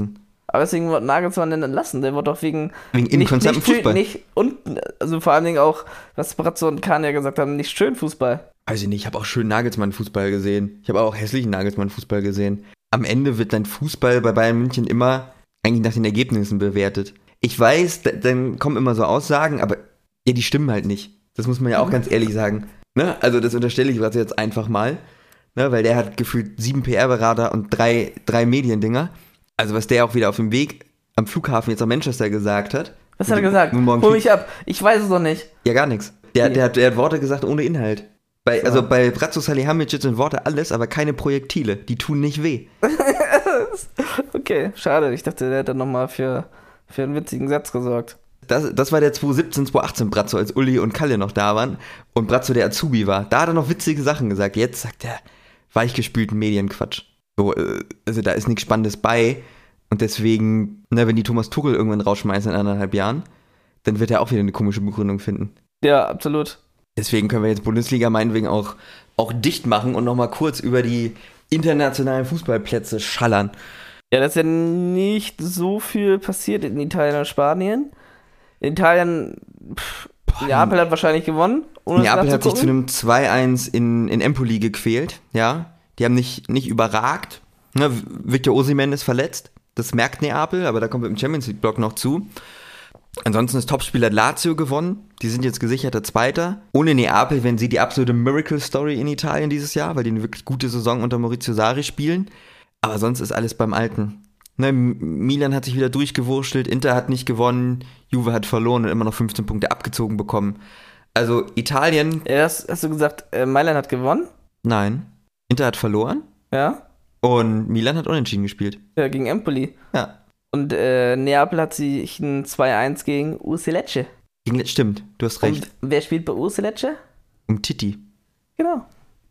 Aber deswegen wird Nagelsmann denn entlassen. Der wird doch wegen inkonstantem Fußball. Also vor allen Dingen auch, was Brazzo und Kahn ja gesagt haben, nicht schön Fußball. Weiß ich nicht, ich habe auch schön Nagelsmann-Fußball gesehen. Ich habe auch hässlichen Nagelsmann-Fußball gesehen. Am Ende wird dein Fußball bei Bayern München immer eigentlich nach den Ergebnissen bewertet. Ich weiß, dann kommen immer so Aussagen, aber ja, die stimmen halt nicht. Das muss man ja auch ganz ehrlich sagen. Ne? Also das unterstelle ich Brazzo jetzt einfach mal. Ne? Weil der hat gefühlt 7 PR-Berater und 3 Mediendinger. Also was der auch wieder auf dem Weg am Flughafen jetzt nach Manchester gesagt hat. Was hat er gesagt? Hol mich ab. Ich weiß es doch nicht. Ja, gar nichts. Der hat Worte gesagt ohne Inhalt. Also bei Brazzo Salihamidzic sind Worte alles, aber keine Projektile. Die tun nicht weh. Okay, schade. Ich dachte, der hat dann nochmal für einen witzigen Satz gesorgt. Das war der 2017, 2018 Brazzo, als Uli und Kalle noch da waren und Brazzo der Azubi war. Da hat er noch witzige Sachen gesagt. Jetzt sagt er weichgespülten Medienquatsch. So, also da ist nichts Spannendes bei. Und deswegen, wenn die Thomas Tuchel irgendwann rausschmeißen in 1,5 Jahren, dann wird er auch wieder eine komische Begründung finden. Ja, absolut. Deswegen können wir jetzt Bundesliga meinetwegen auch dicht machen und nochmal kurz über die internationalen Fußballplätze schallern. Ja, da ist ja nicht so viel passiert in Italien und Spanien. In Italien, Neapel hat wahrscheinlich gewonnen. Neapel hat sich zu einem 2-1 in Empoli gequält, ja. Die haben nicht überragt. Ne, Victor Osimhen ist verletzt. Das merkt Neapel, aber da kommen wir im Champions League-Block noch zu. Ansonsten ist Topspieler Lazio gewonnen. Die sind jetzt gesicherter Zweiter. Ohne Neapel wären sie die absolute Miracle-Story in Italien dieses Jahr, weil die eine wirklich gute Saison unter Maurizio Sarri spielen. Aber sonst ist alles beim Alten. Ne, Milan hat sich wieder durchgewurschtelt, Inter hat nicht gewonnen, Juve hat verloren und immer noch 15 Punkte abgezogen bekommen. Also Italien... Hast du gesagt, Mailand hat gewonnen? Nein. Inter hat verloren. Ja. Und Milan hat unentschieden gespielt. Ja, gegen Empoli. Ja. Und Neapel hat sich ein 2-1 gegen UC Lecce. Stimmt, du hast recht. Und wer spielt bei UC Lecce? Umtiti. Genau.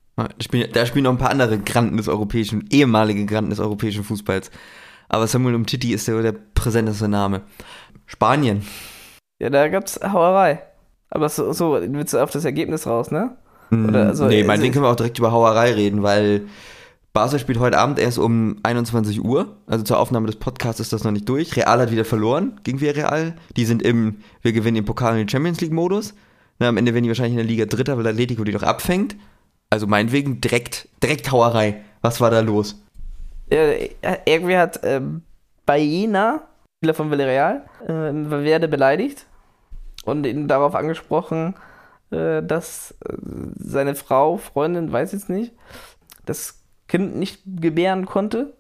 Da spielen noch ein paar andere ehemalige Granden des europäischen Fußballs. Aber Samuel Umtiti ist der präsenteste Name. Spanien. Ja, da gab's Hauerei. Aber so willst du auf das Ergebnis raus, ne? Oder, meinetwegen können wir auch direkt über Hauerei reden, weil Barca spielt heute Abend erst um 21 Uhr. Also zur Aufnahme des Podcasts ist das noch nicht durch. Real hat wieder verloren gegen Villarreal. Die sind wir gewinnen den Pokal in den Champions League-Modus. Am Ende werden die wahrscheinlich in der Liga Dritter, weil Atletico die doch abfängt. Also meinetwegen direkt Hauerei. Was war da los? Irgendwie hat Baena, Spieler von Villarreal, Valverde beleidigt und ihn darauf angesprochen, dass seine Freundin, weiß jetzt nicht, das Kind nicht gebären konnte.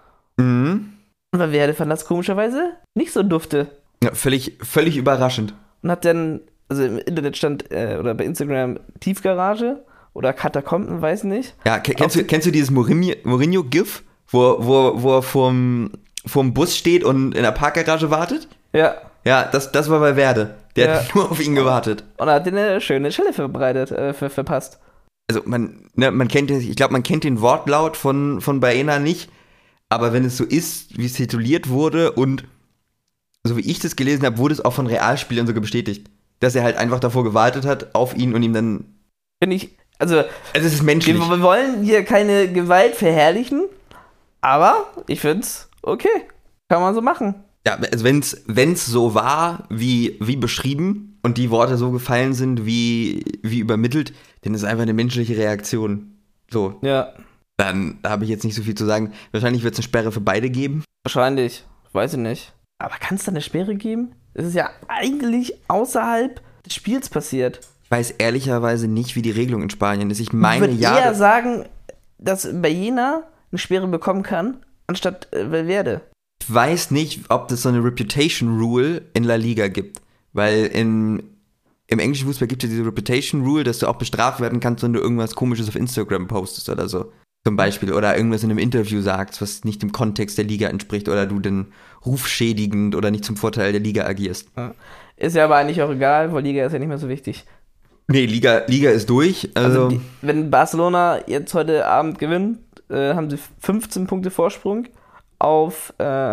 Mhm. Und Valverde fand das komischerweise nicht so dufte. Ja, völlig überraschend. Und hat dann, also im Internet stand, oder bei Instagram, Tiefgarage oder Katakomben, weiß nicht. Ja, kennst du dieses Mourinho-GIF? Wo er vorm Bus steht und in der Parkgarage wartet? Ja. Ja, das war Valverde. Der hat nur auf ihn gewartet. Und er hat eine schöne Schelle verpasst. Also man kennt den Wortlaut von Baena nicht, aber wenn es so ist, wie es tituliert wurde und so wie ich das gelesen habe, wurde es auch von Realspielern sogar bestätigt, dass er halt einfach davor gewartet hat auf ihn und ihm dann... Finde ich, also es ist menschlich. Wir wollen hier keine Gewalt verherrlichen, aber ich find's okay. Kann man so machen. Ja, also wenn's so war, wie beschrieben und die Worte so gefallen sind, wie übermittelt, dann ist es einfach eine menschliche Reaktion. So. Ja. Dann habe ich jetzt nicht so viel zu sagen. Wahrscheinlich wird es eine Sperre für beide geben. Wahrscheinlich. Weiß ich nicht. Aber kann es da eine Sperre geben? Es ist ja eigentlich außerhalb des Spiels passiert. Ich weiß ehrlicherweise nicht, wie die Regelung in Spanien ist. Ich meine, ich würde eher sagen, dass Baena eine Sperre bekommen kann, anstatt Valverde. Ich weiß nicht, ob es so eine Reputation Rule in La Liga gibt. Weil im englischen Fußball gibt es ja diese Reputation Rule, dass du auch bestraft werden kannst, wenn du irgendwas Komisches auf Instagram postest oder so. Zum Beispiel. Oder irgendwas in einem Interview sagst, was nicht dem Kontext der Liga entspricht. Oder du den Ruf schädigend oder nicht zum Vorteil der Liga agierst. Ja. Ist ja aber eigentlich auch egal, weil Liga ist ja nicht mehr so wichtig. Nee, Liga ist durch. Also wenn Barcelona jetzt heute Abend gewinnt, haben sie 15 Punkte Vorsprung auf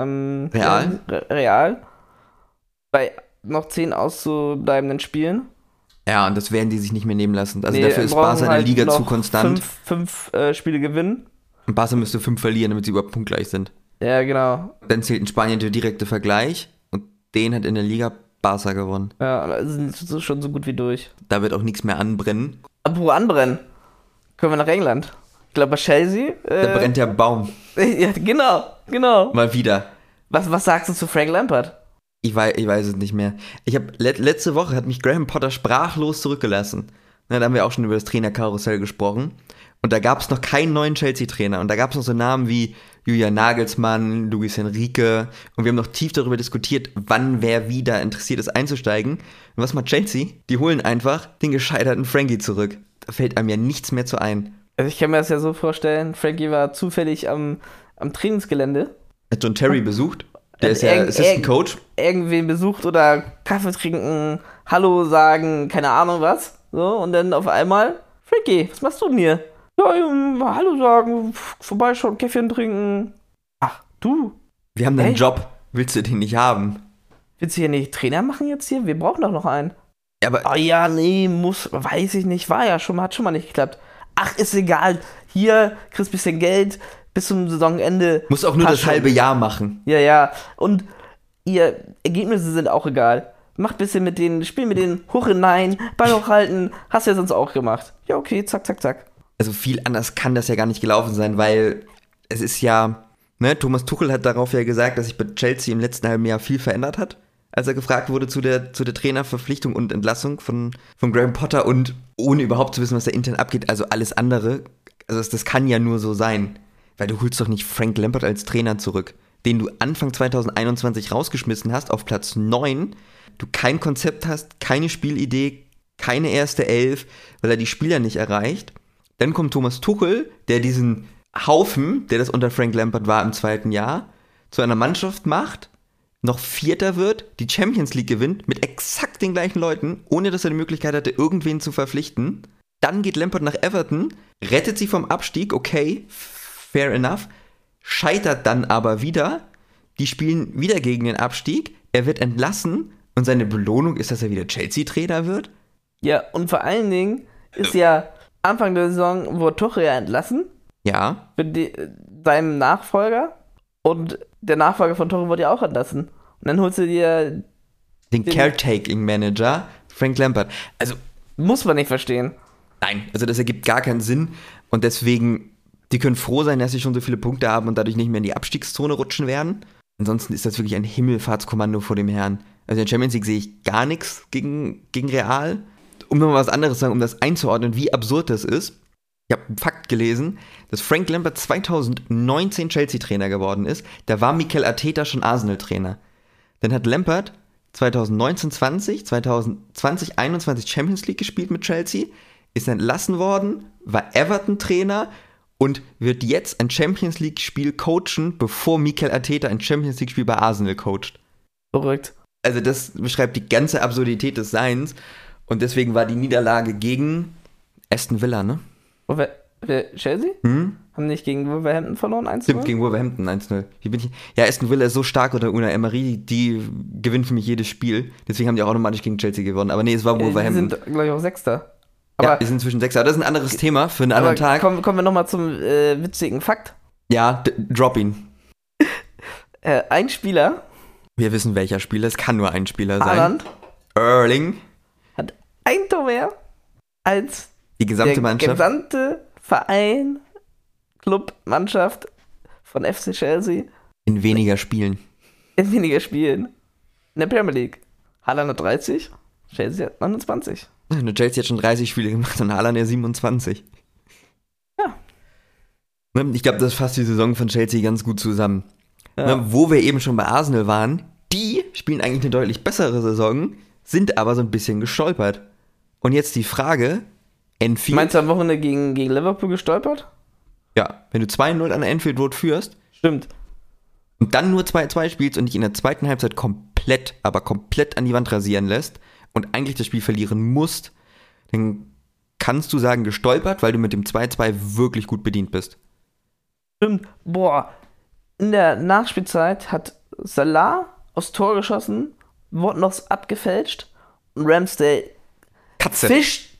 Real. Bei noch 10 auszubleibenden Spielen. Ja, und das werden die sich nicht mehr nehmen lassen. Also dafür ist Barca in der Liga zu konstant. Fünf Spiele gewinnen. Und Barca müsste 5 verlieren, damit sie überhaupt punktgleich sind. Ja, genau. Dann zählt in Spanien der direkte Vergleich und den hat in der Liga Barca gewonnen. Ja, also sind schon so gut wie durch. Da wird auch nichts mehr anbrennen. Apropos anbrennen. Können wir nach England? Ich glaube, bei Chelsea. Da brennt der Baum. Ja, genau. Mal wieder. Was sagst du zu Frank Lampard? Ich weiß es nicht mehr. Ich habe letzte Woche hat mich Graham Potter sprachlos zurückgelassen. Da haben wir auch schon über das Trainerkarussell gesprochen. Und da gab es noch keinen neuen Chelsea-Trainer. Und da gab es noch so Namen wie Julian Nagelsmann, Luis Enrique. Und wir haben noch tief darüber diskutiert, wann wer wieder interessiert ist einzusteigen. Und was macht Chelsea? Die holen einfach den gescheiterten Frankie zurück. Da fällt einem ja nichts mehr zu ein. Also ich kann mir das ja so vorstellen, Frankie war zufällig am Trainingsgelände. Hat John Terry besucht. Der ist ja Assistant Coach. Irgendwen besucht oder Kaffee trinken, Hallo sagen, keine Ahnung was. So, und dann auf einmal, Frankie, was machst du denn hier? Ja, Hallo sagen, vorbeischauen, Käffchen trinken. Ach, du? Wir haben einen Job. Willst du den nicht haben? Willst du hier nicht Trainer machen jetzt hier? Wir brauchen doch noch einen. Ja, aber Oh ja, nee, weiß ich nicht. Hat schon mal nicht geklappt. Ach, ist egal. Hier, kriegst ein bisschen Geld bis zum Saisonende. Muss auch nur das halbe Jahr machen. Ja. Und ihr Ergebnisse sind auch egal. Macht ein bisschen mit denen, spiel mit denen, hoch hinein, Ball hochhalten. Hast du ja sonst auch gemacht. Ja, okay, zack. Also viel anders kann das ja gar nicht gelaufen sein, weil es ist ja, ne, Thomas Tuchel hat darauf ja gesagt, dass sich bei Chelsea im letzten halben Jahr viel verändert hat, als er gefragt wurde zu der Trainerverpflichtung und Entlassung von Graham Potter und ohne überhaupt zu wissen, was da intern abgeht, also alles andere, also das kann ja nur so sein, weil du holst doch nicht Frank Lampard als Trainer zurück, den du Anfang 2021 rausgeschmissen hast auf Platz 9, du kein Konzept hast, keine Spielidee, keine erste Elf, weil er die Spieler nicht erreicht. Dann kommt Thomas Tuchel, der diesen Haufen, der das unter Frank Lampard war im zweiten Jahr, zu einer Mannschaft macht, noch Vierter wird, die Champions League gewinnt, mit exakt den gleichen Leuten, ohne dass er die Möglichkeit hatte, irgendwen zu verpflichten. Dann geht Lampard nach Everton, rettet sie vom Abstieg, okay, fair enough, scheitert dann aber wieder, die spielen wieder gegen den Abstieg, er wird entlassen und seine Belohnung ist, dass er wieder Chelsea-Trainer wird? Ja, und vor allen Dingen ist ja Anfang der Saison wurde Tuchel ja entlassen. Ja. Für seinem Nachfolger. Und der Nachfolger von Tuchel wurde ja auch entlassen. Und dann holst du dir den Caretaking-Manager Frank Lampard. Also muss man nicht verstehen. Nein, also das ergibt gar keinen Sinn. Und deswegen, die können froh sein, dass sie schon so viele Punkte haben und dadurch nicht mehr in die Abstiegszone rutschen werden. Ansonsten ist das wirklich ein Himmelfahrtskommando vor dem Herrn. Also in der Champions League sehe ich gar nichts gegen Real. Um nochmal was anderes zu sagen, um das einzuordnen, wie absurd das ist. Ich habe einen Fakt gelesen, dass Frank Lampard 2019 Chelsea-Trainer geworden ist. Da war Mikel Arteta schon Arsenal-Trainer. Dann hat Lampard 2019-20, 2020-21 Champions League gespielt mit Chelsea, ist entlassen worden, war Everton-Trainer und wird jetzt ein Champions League-Spiel coachen, bevor Mikel Arteta ein Champions League-Spiel bei Arsenal coacht. Verrückt. Also das beschreibt die ganze Absurdität des Seins. Und deswegen war die Niederlage gegen Aston Villa, ne? Chelsea? Haben nicht gegen Wolverhampton verloren, 1-0? Stimmt, gegen Wolverhampton 1-0. Ja, Aston Villa ist so stark unter Unai Emery, die gewinnen für mich jedes Spiel. Deswegen haben die auch automatisch gegen Chelsea gewonnen. Aber nee, es war Wolverhampton. Die sind, glaube ich, auch Sechster. Aber ja, wir sind inzwischen Sechster. Aber das ist ein anderes Thema für einen anderen Tag. Kommen wir nochmal zum witzigen Fakt. Ja, drop ihn. Ein Spieler. Wir wissen, welcher Spieler. Es kann nur ein Spieler Haaland. sein. Erling. Hat ein Tor mehr als die gesamte Mannschaft. Der gesamte Verein, Club, Mannschaft von FC Chelsea. In weniger Spielen. In der Premier League. Haaland hat 30, Chelsea hat 29. Chelsea hat schon 30 Spiele gemacht und Haaland ja 27. Ja. Ich glaube, das fasst die Saison von Chelsea ganz gut zusammen. Ja. Wo wir eben schon bei Arsenal waren, die spielen eigentlich eine deutlich bessere Saison, sind aber so ein bisschen gestolpert. Und jetzt die Frage, Anfield... Meinst du am Wochenende gegen Liverpool gestolpert? Ja, wenn du 2-0 an der Anfield Road führst... Stimmt. Und dann nur 2-2 spielst und dich in der zweiten Halbzeit komplett an die Wand rasieren lässt und eigentlich das Spiel verlieren musst, dann kannst du sagen gestolpert, weil du mit dem 2-2 wirklich gut bedient bist. Stimmt. Boah, in der Nachspielzeit hat Salah aufs Tor geschossen, wurde noch abgefälscht und Ramsdale Katze. fischt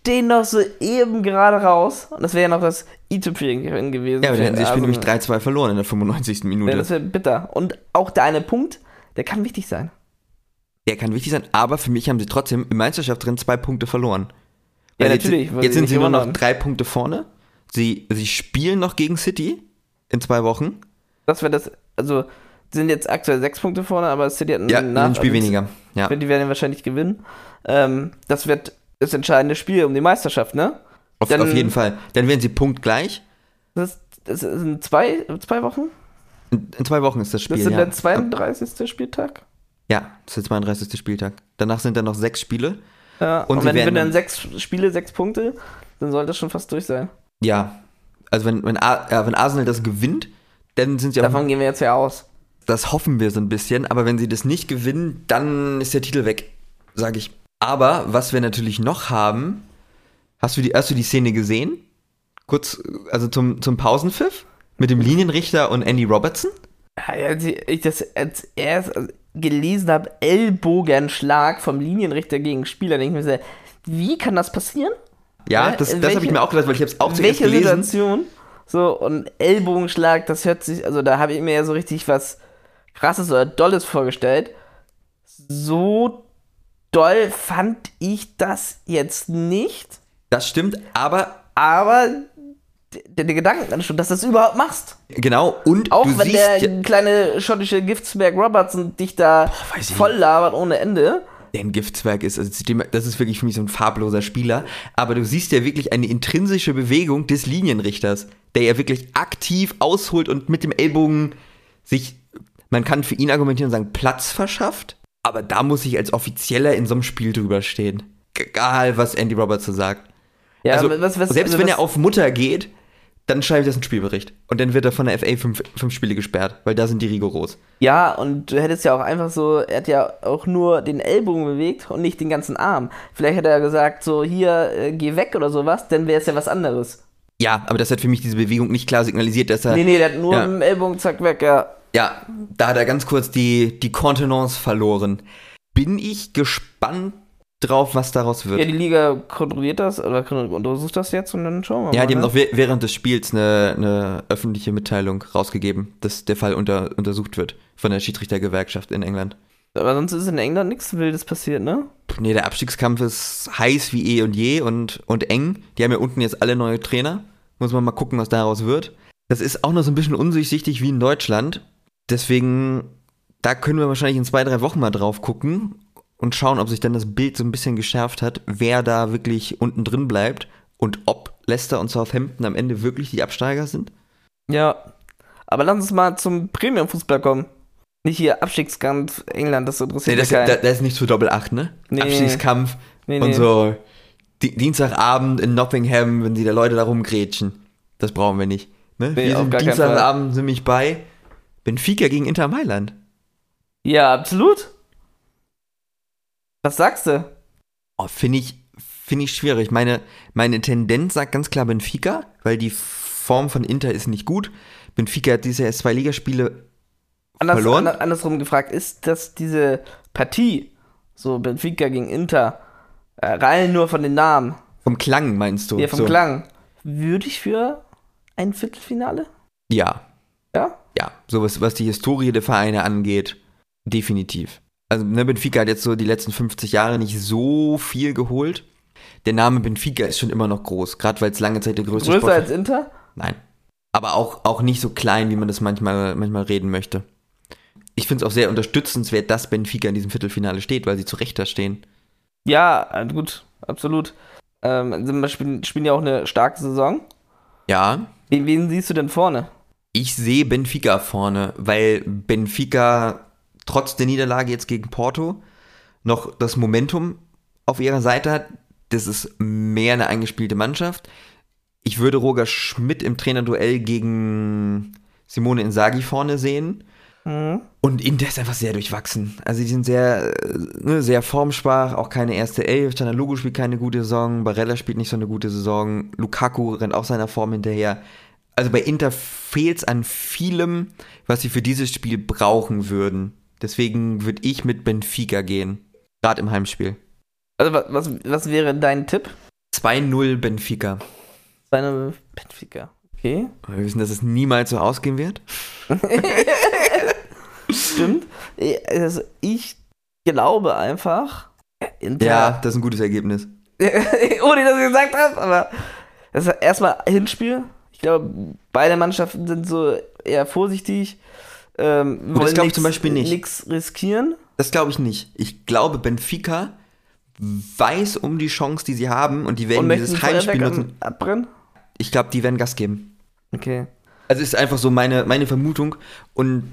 stehen noch so eben gerade raus. Und das wäre ja noch das i-Tüpfelchen gewesen. Ja, aber dann hätten sie das Spiel Arsenal. nämlich 3-2 verloren in der 95. Minute. Ja, das wäre bitter. Und auch der eine Punkt, der kann wichtig sein. Der kann wichtig sein, aber für mich haben sie trotzdem im Meisterschaftsrennen 2 Punkte verloren. Ja, Weil natürlich. weil Jetzt sind nicht sie nur gewonnen noch haben. 3 Punkte vorne. Sie spielen noch gegen City in 2 Wochen. Das wäre das, also sind jetzt aktuell 6 Punkte vorne, aber City hat Ja, ein Spiel weniger. Ja. Die werden wahrscheinlich gewinnen. Das wird das entscheidende Spiel um die Meisterschaft, ne? Auf jeden Fall. Dann werden sie punktgleich. Das sind zwei Wochen? In 2 Wochen ist das Spiel, Das ist ja. der 32. Spieltag? Ja, das ist der 32. Spieltag. Danach sind dann noch 6 Spiele. Ja, Und und sie wenn werden dann 6 Spiele, 6 Punkte, dann sollte das schon fast durch sein. Ja, also wenn Arsenal das gewinnt, dann sind sie auch... Davon gehen wir jetzt ja aus. Das hoffen wir so ein bisschen, aber wenn sie das nicht gewinnen, dann ist der Titel weg, sage ich. Aber was wir natürlich noch haben, hast du die Szene gesehen? Kurz, also zum Pausenpfiff mit dem Linienrichter und Andy Robertson? Ja, als ich das als erst gelesen habe, Ellbogenschlag vom Linienrichter gegen Spieler, denke ich mir so, wie kann das passieren? Ja, das habe ich mir auch gedacht, weil ich habe es auch zuerst Welche gelesen. Situation? So, und Ellbogenschlag, das hört sich, also da habe ich mir ja so richtig was Krasses oder Dolles vorgestellt. So doll fand ich das jetzt nicht. Das stimmt, aber der Gedankenanstoß, dass du das überhaupt machst. genau, und Auch du wenn siehst der kleine schottische Giftsberg Robertson dich da weiß ich voll labert ohne Ende. ein Giftzwerg ist, also das ist wirklich für mich so ein farbloser Spieler, aber du siehst ja wirklich eine intrinsische Bewegung des Linienrichters, der ja wirklich aktiv ausholt und mit dem Ellbogen sich, man kann für ihn argumentieren und sagen, Platz verschafft, aber da muss ich als Offizieller in so einem Spiel drüber stehen. Egal, was Andy Robertson sagt. Ja, Also, was, selbst wenn er auf Mutter geht, dann schreibe ich das in den Spielbericht. Und dann wird er von der FA 5 Spiele gesperrt, weil da sind die rigoros. Ja, und du hättest ja auch einfach so, er hat ja auch nur den Ellbogen bewegt und nicht den ganzen Arm. Vielleicht hätte er gesagt, so hier, geh weg oder sowas, dann wäre es ja was anderes. Ja, aber das hat für mich diese Bewegung nicht klar signalisiert, dass er... Nee, der hat nur mit dem Ellbogen, zack, weg, ja. Ja, da hat er ganz kurz die Kontenance verloren. Bin ich gespannt drauf, was daraus wird. Ja, die Liga kontrolliert das, oder untersucht das jetzt und dann schauen wir mal. Ja, die haben ne? noch während des Spiels eine öffentliche Mitteilung rausgegeben, dass der Fall untersucht wird von der Schiedsrichtergewerkschaft in England. Aber sonst ist in England nichts Wildes passiert, ne? Nee, der Abstiegskampf ist heiß wie eh und je und eng. Die haben ja unten jetzt alle neue Trainer. Muss man mal gucken, was daraus wird. Das ist auch noch so ein bisschen undurchsichtig wie in Deutschland. Deswegen, da können wir wahrscheinlich in 2-3 Wochen mal drauf gucken und schauen, ob sich dann das Bild so ein bisschen geschärft hat, wer da wirklich unten drin bleibt und ob Leicester und Southampton am Ende wirklich die Absteiger sind. Ja. Aber lass uns mal zum Premium-Fußball kommen. Nicht hier Abstiegskampf England, das interessiert mich keinen. Das ist nichts für Doppel 8, ne? Nee. Abstiegskampf Nee. und so Dienstagabend in Nottingham, wenn sie da Leute da rumgrätschen. Das brauchen wir nicht. Ne? Nee, Wir auf sind gar keinen Dienstagabend sind mich bei Benfica gegen Inter Mailand. Ja, absolut. Was sagst du? Oh, finde ich schwierig. Meine Tendenz sagt ganz klar Benfica, weil die Form von Inter ist nicht gut. Benfica hat dieses Jahr erst 2 Ligaspiele verloren. Andersrum gefragt, ist das diese Partie, so Benfica gegen Inter, rein nur von den Namen, Vom Klang meinst du? ja, vom Klang, würde ich für ein Viertelfinale? Ja. Ja? Ja, sowas, was die Historie der Vereine angeht, definitiv. Also ne, Benfica hat jetzt so die letzten 50 Jahre nicht so viel geholt. Der Name Benfica ist schon immer noch groß, gerade weil es lange Zeit der größte Größer als Inter? Nein. Aber auch nicht so klein, wie man das manchmal reden möchte. Ich finde es auch sehr unterstützenswert, dass Benfica in diesem Viertelfinale steht, weil sie zu Recht da stehen. Ja, gut, absolut. Sie spielen ja auch eine starke Saison. Ja. Wen siehst du denn vorne? Ich sehe Benfica vorne, weil Benfica trotz der Niederlage jetzt gegen Porto noch das Momentum auf ihrer Seite hat. Das ist mehr eine eingespielte Mannschaft. Ich würde Roger Schmidt im Trainerduell gegen Simone Inzaghi vorne sehen. Mhm. Und Inter ist einfach sehr durchwachsen. Also die sind sehr formschwach, auch keine erste Elf. Canaloglu spielt keine gute Saison, Barella spielt nicht so eine gute Saison, Lukaku rennt auch seiner Form hinterher. Also bei Inter fehlt es an vielem, was sie für dieses Spiel brauchen würden. Deswegen würde ich mit Benfica gehen. Gerade im Heimspiel. Also was wäre dein Tipp? 2-0 Benfica. Seine Benfica. Okay. Wir wissen, dass es niemals so ausgehen wird. Stimmt. Also ich glaube einfach. Ja, das ist ein gutes Ergebnis. Ohne dass ich gesagt habe, aber das ist erstmal Hinspiel. Ich glaube, beide Mannschaften sind so eher vorsichtig. Und das glaube ich zum Beispiel nicht. Nichts riskieren. Das glaube ich nicht. Ich glaube, Benfica weiß um die Chance, die sie haben und die werden dieses Heimspiel nutzen. Abbrennen? Ich glaube, die werden Gas geben. Okay. Also ist einfach so meine Vermutung und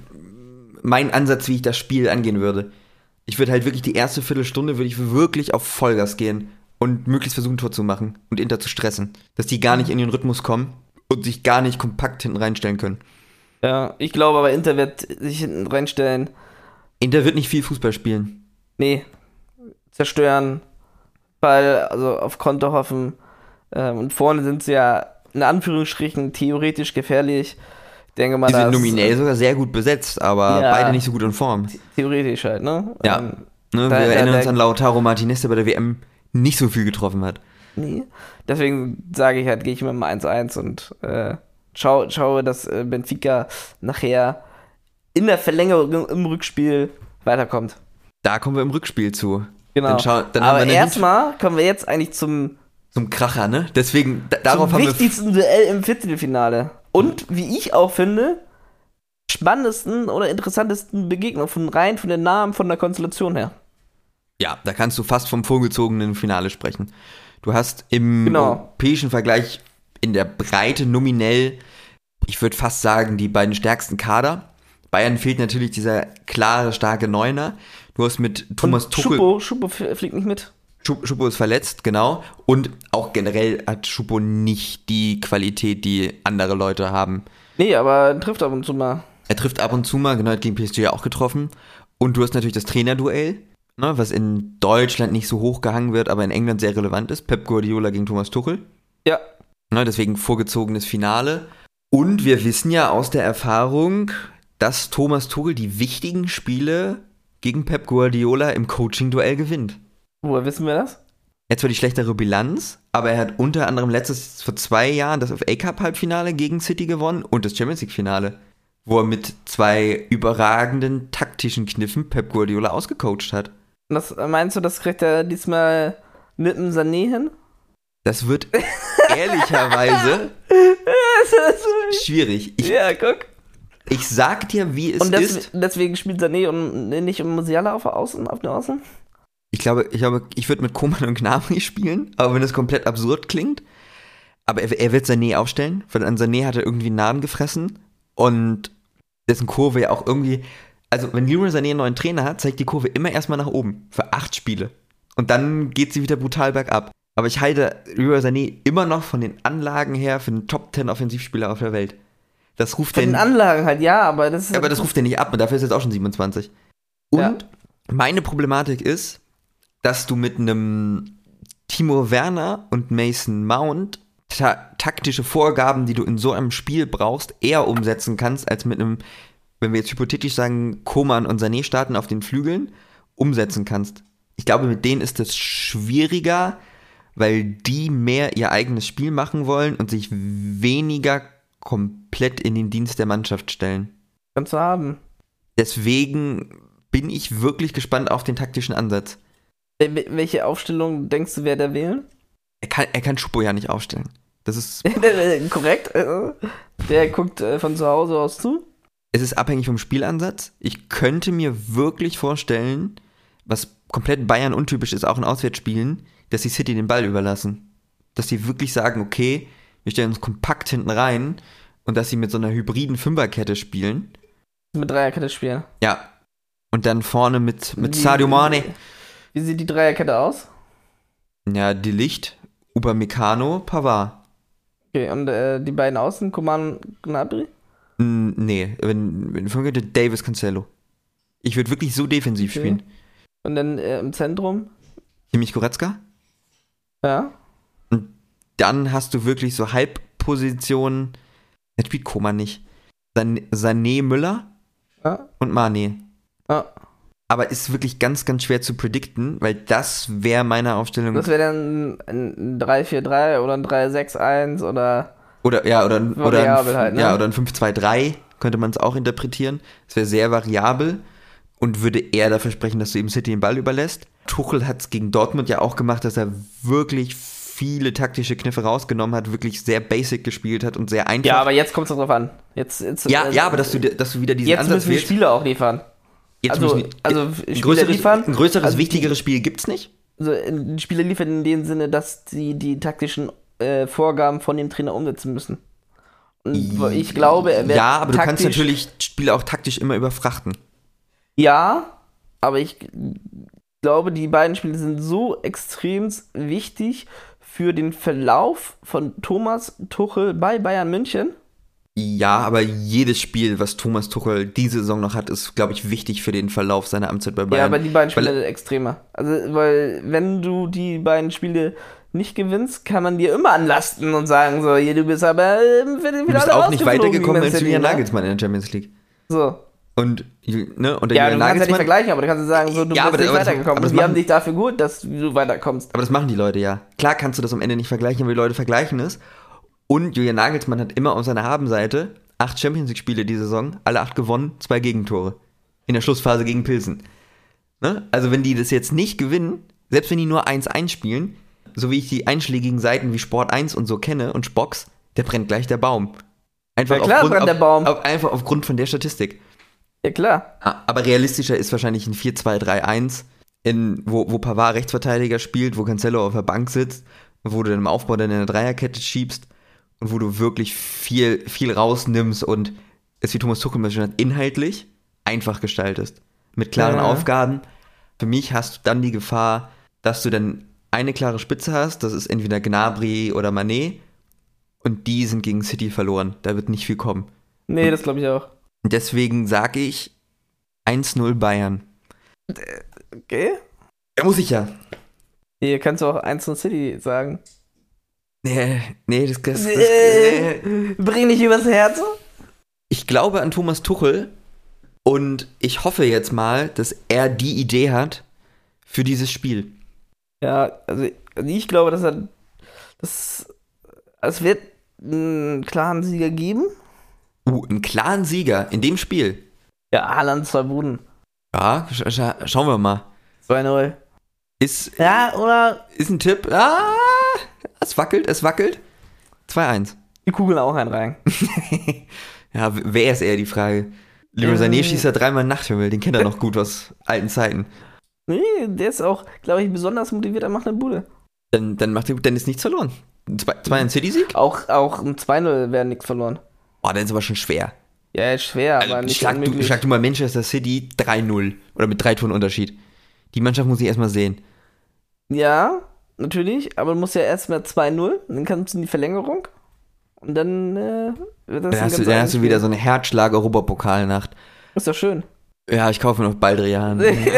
mein Ansatz, wie ich das Spiel angehen würde. Ich würde halt wirklich die erste Viertelstunde würde ich wirklich auf Vollgas gehen und möglichst versuchen, ein Tor zu machen und Inter zu stressen. Dass die gar nicht in den Rhythmus kommen und sich gar nicht kompakt hinten reinstellen können. Ja, ich glaube aber, Inter wird sich hinten reinstellen. Inter wird nicht viel Fußball spielen. Nee. Zerstören. Ball, also auf Konter hoffen. Und vorne sind sie ja in Anführungsstrichen theoretisch gefährlich. Ich denke mal, die sind nominell sogar sehr gut besetzt, aber beide nicht so gut in Form. Theoretisch halt, ne? Ja. Wir erinnern uns an Lautaro Martinez, der bei der WM nicht so viel getroffen hat. Nee. Deswegen sage ich halt, gehe ich mit dem 1-1 und schaue, dass Benfica nachher in der Verlängerung im Rückspiel weiterkommt. Da kommen wir im Rückspiel zu. Genau. Dann aber erstmal kommen wir jetzt eigentlich zum Kracher, ne? Deswegen, darauf zum wichtigsten Duell im Viertelfinale. Und, wie ich auch finde, spannendsten oder interessantesten Begegnung von den Namen, von der Konstellation her. Ja, da kannst du fast vom vorgezogenen Finale sprechen. Du hast im europäischen Vergleich in der Breite nominell, ich würde fast sagen, die beiden stärksten Kader. Bayern fehlt natürlich dieser klare, starke Neuner. Du hast mit Thomas Tuchel... Schuppo fliegt nicht mit. Schuppo ist verletzt, genau. Und auch generell hat Schuppo nicht die Qualität, die andere Leute haben. Nee, aber er trifft ab und zu mal. Er trifft ab und zu mal, genau, hat gegen PSG ja auch getroffen. Und du hast natürlich das Trainerduell, ne, was in Deutschland nicht so hoch gehangen wird, aber in England sehr relevant ist. Pep Guardiola gegen Thomas Tuchel. Ja. Ne, deswegen vorgezogenes Finale. Und wir wissen ja aus der Erfahrung, dass Thomas Tuchel die wichtigen Spiele gegen Pep Guardiola im Coaching-Duell gewinnt. Woher wissen wir das? Jetzt war die schlechtere Bilanz, aber er hat unter anderem vor 2 Jahren das FA Cup Halbfinale gegen City gewonnen und das Champions League Finale, wo er mit 2 überragenden taktischen Kniffen Pep Guardiola ausgecoacht hat. Was meinst du, das kriegt er diesmal mit dem Sané hin? Das wird ehrlicherweise schwierig. Ja, guck. Ich sag dir, wie es ist. Und deswegen spielt Sané und nicht Musiala auf den Außen? Ich glaube, ich würde mit Coman und Gnabry spielen, aber wenn das komplett absurd klingt. Aber er wird Sané aufstellen, weil an Sané hat er irgendwie einen Naden gefressen und dessen Kurve ja auch irgendwie, also wenn Leroy Sané einen neuen Trainer hat, zeigt die Kurve immer erstmal nach oben für 8 Spiele und dann geht sie wieder brutal bergab. Aber ich halte Leroy Sané immer noch von den Anlagen her für einen Top 10 Offensivspieler auf der Welt. Das ruft von den Anlagen halt, ja, aber das ist... Aber das ruft er nicht ab und dafür ist er jetzt auch schon 27. Und meine Problematik ist, dass du mit einem Timo Werner und Mason Mount taktische Vorgaben, die du in so einem Spiel brauchst, eher umsetzen kannst, als mit einem, wenn wir jetzt hypothetisch sagen, Coman und Sané starten auf den Flügeln, umsetzen kannst. Ich glaube, mit denen ist es schwieriger, weil die mehr ihr eigenes Spiel machen wollen und sich weniger komplett in den Dienst der Mannschaft stellen. Kannst du haben. Deswegen bin ich wirklich gespannt auf den taktischen Ansatz. Welche Aufstellung denkst du, wer da wählen? Er kann Schuppo ja nicht aufstellen. Das ist korrekt. Der guckt von zu Hause aus zu. Es ist abhängig vom Spielansatz. Ich könnte mir wirklich vorstellen, was komplett Bayern untypisch ist, auch in Auswärtsspielen, dass die City den Ball überlassen. Dass sie wirklich sagen, okay, wir stellen uns kompakt hinten rein und dass sie mit so einer hybriden Fünferkette spielen. Mit Dreierkette spielen? Ja. Und dann vorne mit Sadio Mane. Wie sieht die Dreierkette aus? Ja, De Ligt, Upamecano, Pavard. Okay, und die beiden Außen, Coman und Gnabry? Nee, wenn Fünferkette Davis Cancelo. Ich würde wirklich so defensiv spielen. Und dann im Zentrum? Kimmich Goretzka? Ja. Und dann hast du wirklich so Halbpositionen. Jetzt spielt Coman nicht. Sané, Müller und Mane. Ja. aber ist wirklich ganz, ganz schwer zu predikten, weil das wäre meine Aufstellung. Das wäre dann ein 3-4-3 oder ein 3-6-1 oder ein halt, ne? Ja, oder ein 5-2-3 könnte man es auch interpretieren. Es wäre sehr variabel und würde eher dafür sprechen, dass du eben City den Ball überlässt. Tuchel hat es gegen Dortmund ja auch gemacht, dass er wirklich viele taktische Kniffe rausgenommen hat, wirklich sehr basic gespielt hat und sehr einfach. Ja, aber jetzt kommt es darauf an. Aber dass du wieder diesen jetzt Ansatz müssen die Spieler auch liefern. Ein größeres, wichtigeres Spiel gibt's nicht? Also Spieler liefern in dem Sinne, dass sie die taktischen Vorgaben von dem Trainer umsetzen müssen. Und ich glaube, er wird aber du kannst natürlich Spiele auch taktisch immer überfrachten. Ja, aber ich glaube, die beiden Spiele sind so extrem wichtig für den Verlauf von Thomas Tuchel bei Bayern München. Ja, aber jedes Spiel, was Thomas Tuchel diese Saison noch hat, ist, glaube ich, wichtig für den Verlauf seiner Amtszeit bei Bayern. Ja, aber die beiden Spiele sind extremer. Also, weil wenn du die beiden Spiele nicht gewinnst, kann man dir immer anlasten und sagen, so, hier, du bist aber du bist auch nicht weitergekommen als Julian Nagelsmann in der Champions League. So. Und der Julian Nagelsmann, du kannst ja nicht vergleichen, aber du kannst sagen, so, du bist nicht weitergekommen. Und wir haben dich dafür geholt, dass du weiterkommst. Aber das machen die Leute ja. Klar kannst du das am Ende nicht vergleichen, aber die Leute vergleichen es. Und Julian Nagelsmann hat immer auf seiner Habenseite 8 Champions League-Spiele diese Saison, alle 8 gewonnen, 2 Gegentore. In der Schlussphase gegen Pilsen. Ne? Also wenn die das jetzt nicht gewinnen, selbst wenn die nur 1-1 spielen, so wie ich die einschlägigen Seiten wie Sport 1 und so kenne und Spocks, der brennt gleich der Baum. Einfach einfach aufgrund von der Statistik. Ja, klar. Aber realistischer ist wahrscheinlich ein 4-2-3-1, wo Pavard Rechtsverteidiger spielt, wo Cancelo auf der Bank sitzt, wo du dann im Aufbau dann in der Dreierkette schiebst und wo du wirklich viel rausnimmst und es, wie Thomas Tuchel schon hat, inhaltlich einfach gestaltest. Mit klaren Aufgaben. Für mich hast du dann die Gefahr, dass du dann eine klare Spitze hast, das ist entweder Gnabry oder Mané, und die sind gegen City verloren. Da wird nicht viel kommen. Nee, das glaube ich auch. Und deswegen sage ich 1-0 Bayern. Okay. Ja, muss ich ja. Hier kannst du auch 1-0 City sagen. Nee, Bring nicht übers Herz. Ich glaube an Thomas Tuchel und ich hoffe jetzt mal, dass er die Idee hat für dieses Spiel. Ja, also ich glaube, es wird einen klaren Sieger geben. Einen klaren Sieger in dem Spiel? Ja, Haaland 2 Buden. Ja, schauen wir mal. 2-0. Ist ein Tipp. Es wackelt. 2-1. Die Kugeln auch rein. Ja, wer ist eher die Frage? Leroy Sané schießt ja 3-mal Nachthimmel, den kennt er noch gut aus alten Zeiten. Nee, der ist auch, glaube ich, besonders motiviert, er macht eine Bude. Dann ist nichts verloren. 2-1 City-Sieg? Auch ein 2-0 wäre nichts verloren. Boah, dann ist aber schon schwer. Ja, ist schwer, also aber nicht unmöglich. Schlag du mal Manchester City 3-0 oder mit 3 Toren Unterschied. Die Mannschaft muss ich erstmal sehen. Ja, natürlich, aber du musst ja erstmal 2-0, dann kannst du in die Verlängerung und dann wird das dann hast du wieder so eine Herzschlag-Europapokal-Nacht. Ist doch schön. Ja, ich kaufe noch Baldrian.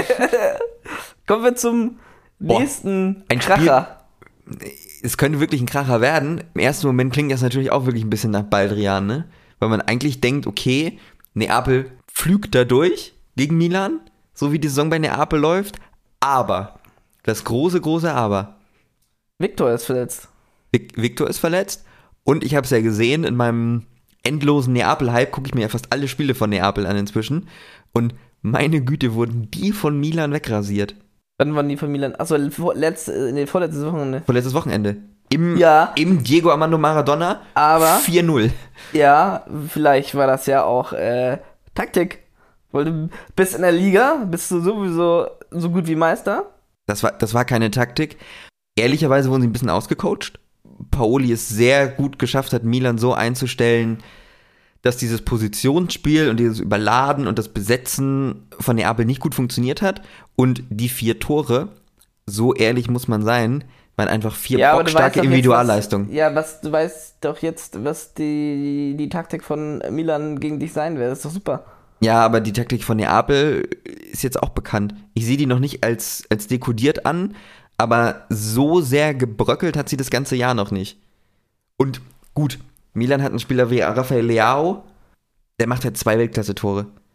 Kommen wir zum nächsten Kracher. Es könnte wirklich ein Kracher werden. Im ersten Moment klingt das natürlich auch wirklich ein bisschen nach Baldrian, ne? Weil man eigentlich denkt, okay, Neapel pflügt da durch gegen Milan, so wie die Saison bei Neapel läuft. Aber, das große Aber. Victor ist verletzt. Victor ist verletzt. Und ich habe es ja gesehen, in meinem endlosen Neapel-Hype gucke ich mir ja fast alle Spiele von Neapel an inzwischen. Und meine Güte, wurden die von Milan wegrasiert. Wann waren die von Milan? Achso, vorletztes Wochenende. Vorletztes Wochenende. Im Diego Armando Maradona. Aber 4-0. Ja, vielleicht war das ja auch Taktik. Weil du bist in der Liga, bist du sowieso so gut wie Meister. Das war keine Taktik. Ehrlicherweise wurden sie ein bisschen ausgecoacht. Paoli es sehr gut geschafft hat, Milan so einzustellen, dass dieses Positionsspiel und dieses Überladen und das Besetzen von Neapel nicht gut funktioniert hat. Und die 4 Tore, so ehrlich muss man sein, waren einfach 4 bockstarke Individualleistungen. Du weißt doch jetzt, was die Taktik von Milan gegen dich sein wird. Das ist doch super. Ja, aber die Taktik von Neapel ist jetzt auch bekannt. Ich sehe die noch nicht als dekodiert an, aber so sehr gebröckelt hat sie das ganze Jahr noch nicht. Und gut, Milan hat einen Spieler wie Rafael Leao, der macht halt 2 Weltklasse-Tore.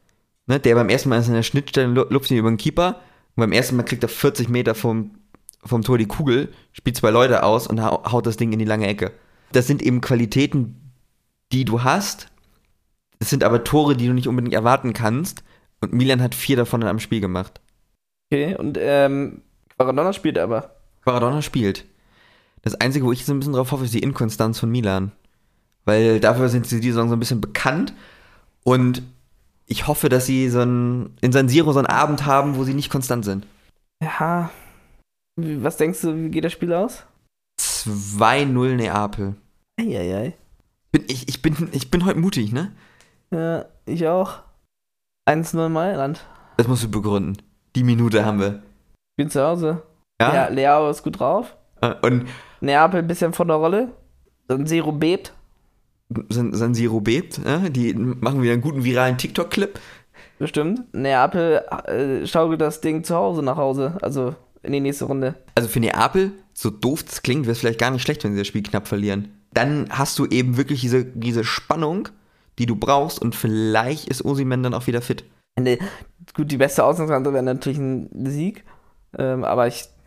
Ne, der beim ersten Mal ist in der Schnittstelle, lupft ihn über den Keeper und beim ersten Mal kriegt er 40 Meter vom Tor die Kugel, spielt 2 Leute aus und haut das Ding in die lange Ecke. Das sind eben Qualitäten, die du hast. Das sind aber Tore, die du nicht unbedingt erwarten kannst. Und Milan hat 4 davon am Spiel gemacht. Okay, und Quaradonna spielt aber. Quaradonna spielt. Das Einzige, wo ich jetzt ein bisschen drauf hoffe, ist die Inkonstanz von Milan. Weil dafür sind sie die Saison so ein bisschen bekannt. Und ich hoffe, dass sie in San Siro so einen Abend haben, wo sie nicht konstant sind. Ja. Was denkst du, wie geht das Spiel aus? 2-0 Neapel. Eieiei. Ich bin heute mutig, ne? Ja, ich auch. 1-0 Mailand. Das musst du begründen. Die Minute haben wir. Bin zu Hause. Ja? Ja, Leao ist gut drauf. Und Neapel ein bisschen von der Rolle. San Siro bebt. San Siro bebt. Die machen wieder einen guten viralen TikTok-Clip. Bestimmt. Neapel schaukelt das Ding zu Hause nach Hause. Also in die nächste Runde. Also für Neapel, so doof das klingt, wäre es vielleicht gar nicht schlecht, wenn sie das Spiel knapp verlieren. Dann hast du eben wirklich diese Spannung, die du brauchst, und vielleicht ist Osimhen dann auch wieder fit. Gut, die beste Ausgangslage wäre natürlich ein Sieg. Aber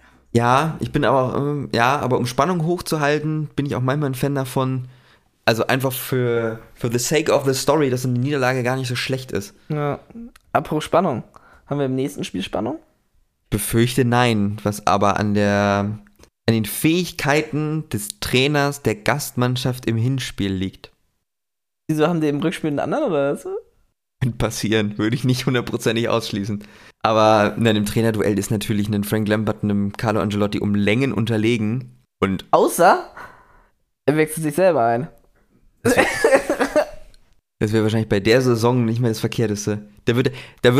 aber um Spannung hochzuhalten, bin ich auch manchmal ein Fan davon, also einfach für the sake of the story, dass eine Niederlage gar nicht so schlecht ist. Ja. Apropos Spannung. Haben wir im nächsten Spiel Spannung? Befürchte nein, was aber an den Fähigkeiten des Trainers der Gastmannschaft im Hinspiel liegt. Wieso haben die im Rückspiel einen anderen oder was? Könnte passieren, würde ich nicht 100%ig ausschließen. Aber in einem Trainerduell ist natürlich ein Frank Lampard einem Carlo Ancelotti um Längen unterlegen. Und außer er wechselt sich selber ein. Das wäre wahrscheinlich bei der Saison nicht mehr das Verkehrteste. Da würde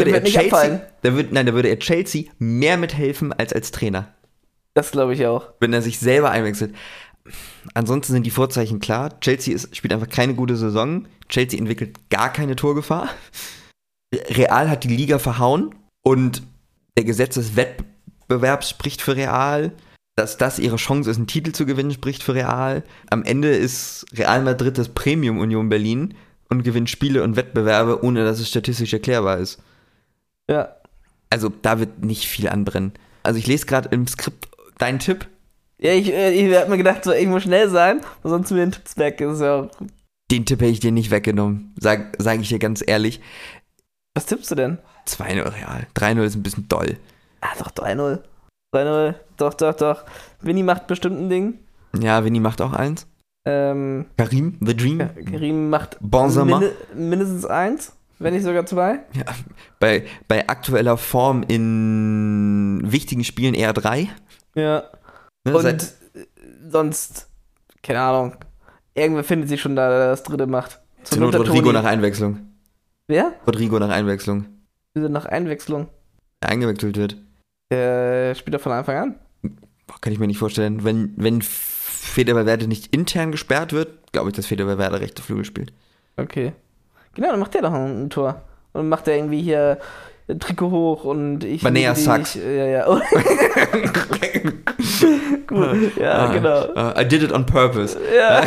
er Chelsea mehr mithelfen als Trainer. Das glaube ich auch. Wenn er sich selber einwechselt. Ansonsten sind die Vorzeichen klar. Chelsea spielt einfach keine gute Saison. Chelsea entwickelt gar keine Torgefahr. Real hat die Liga verhauen und der Gesetz des Wettbewerbs spricht für Real. Dass das ihre Chance ist, einen Titel zu gewinnen, spricht für Real. Am Ende ist Real Madrid das Premium Union Berlin und gewinnt Spiele und Wettbewerbe, ohne dass es statistisch erklärbar ist. Ja. Also da wird nicht viel anbrennen. Also ich lese gerade im Skript deinen Tipp. Ja, ich hab mir gedacht, so, ich muss schnell sein, sonst mir ein Tipps weg. Ist ja auch... Den Tipp hätte ich dir nicht weggenommen, sag ich dir ganz ehrlich. Was tippst du denn? 2-0 Real. 3-0 ist ein bisschen doll. Ah, doch, 3-0. 3-0, doch. Vinny macht bestimmt ein Ding. Ja, Vinny macht auch eins. Karim, The Dream. Karim macht mindestens 1, wenn nicht sogar 2. Ja, bei aktueller Form in wichtigen Spielen eher 3. Ja. Ne, und sonst, keine Ahnung, irgendwer findet sich schon da, der das dritte macht. Zur Not Rodrigo nach Einwechslung. Wer? Rodrigo nach Einwechslung. Wieso nach Einwechslung? Der eingewechselt wird. Spielt er von Anfang an? Kann ich mir nicht vorstellen. Wenn Fede Valverde nicht intern gesperrt wird, glaube ich, dass Fede Valverde rechte Flügel spielt. Okay. Genau, dann macht der doch ein Tor. Und dann macht er irgendwie hier ein Trikot hoch und ich... Banea sucks. Ja. Gut, ja, genau. I did it on purpose. Ja.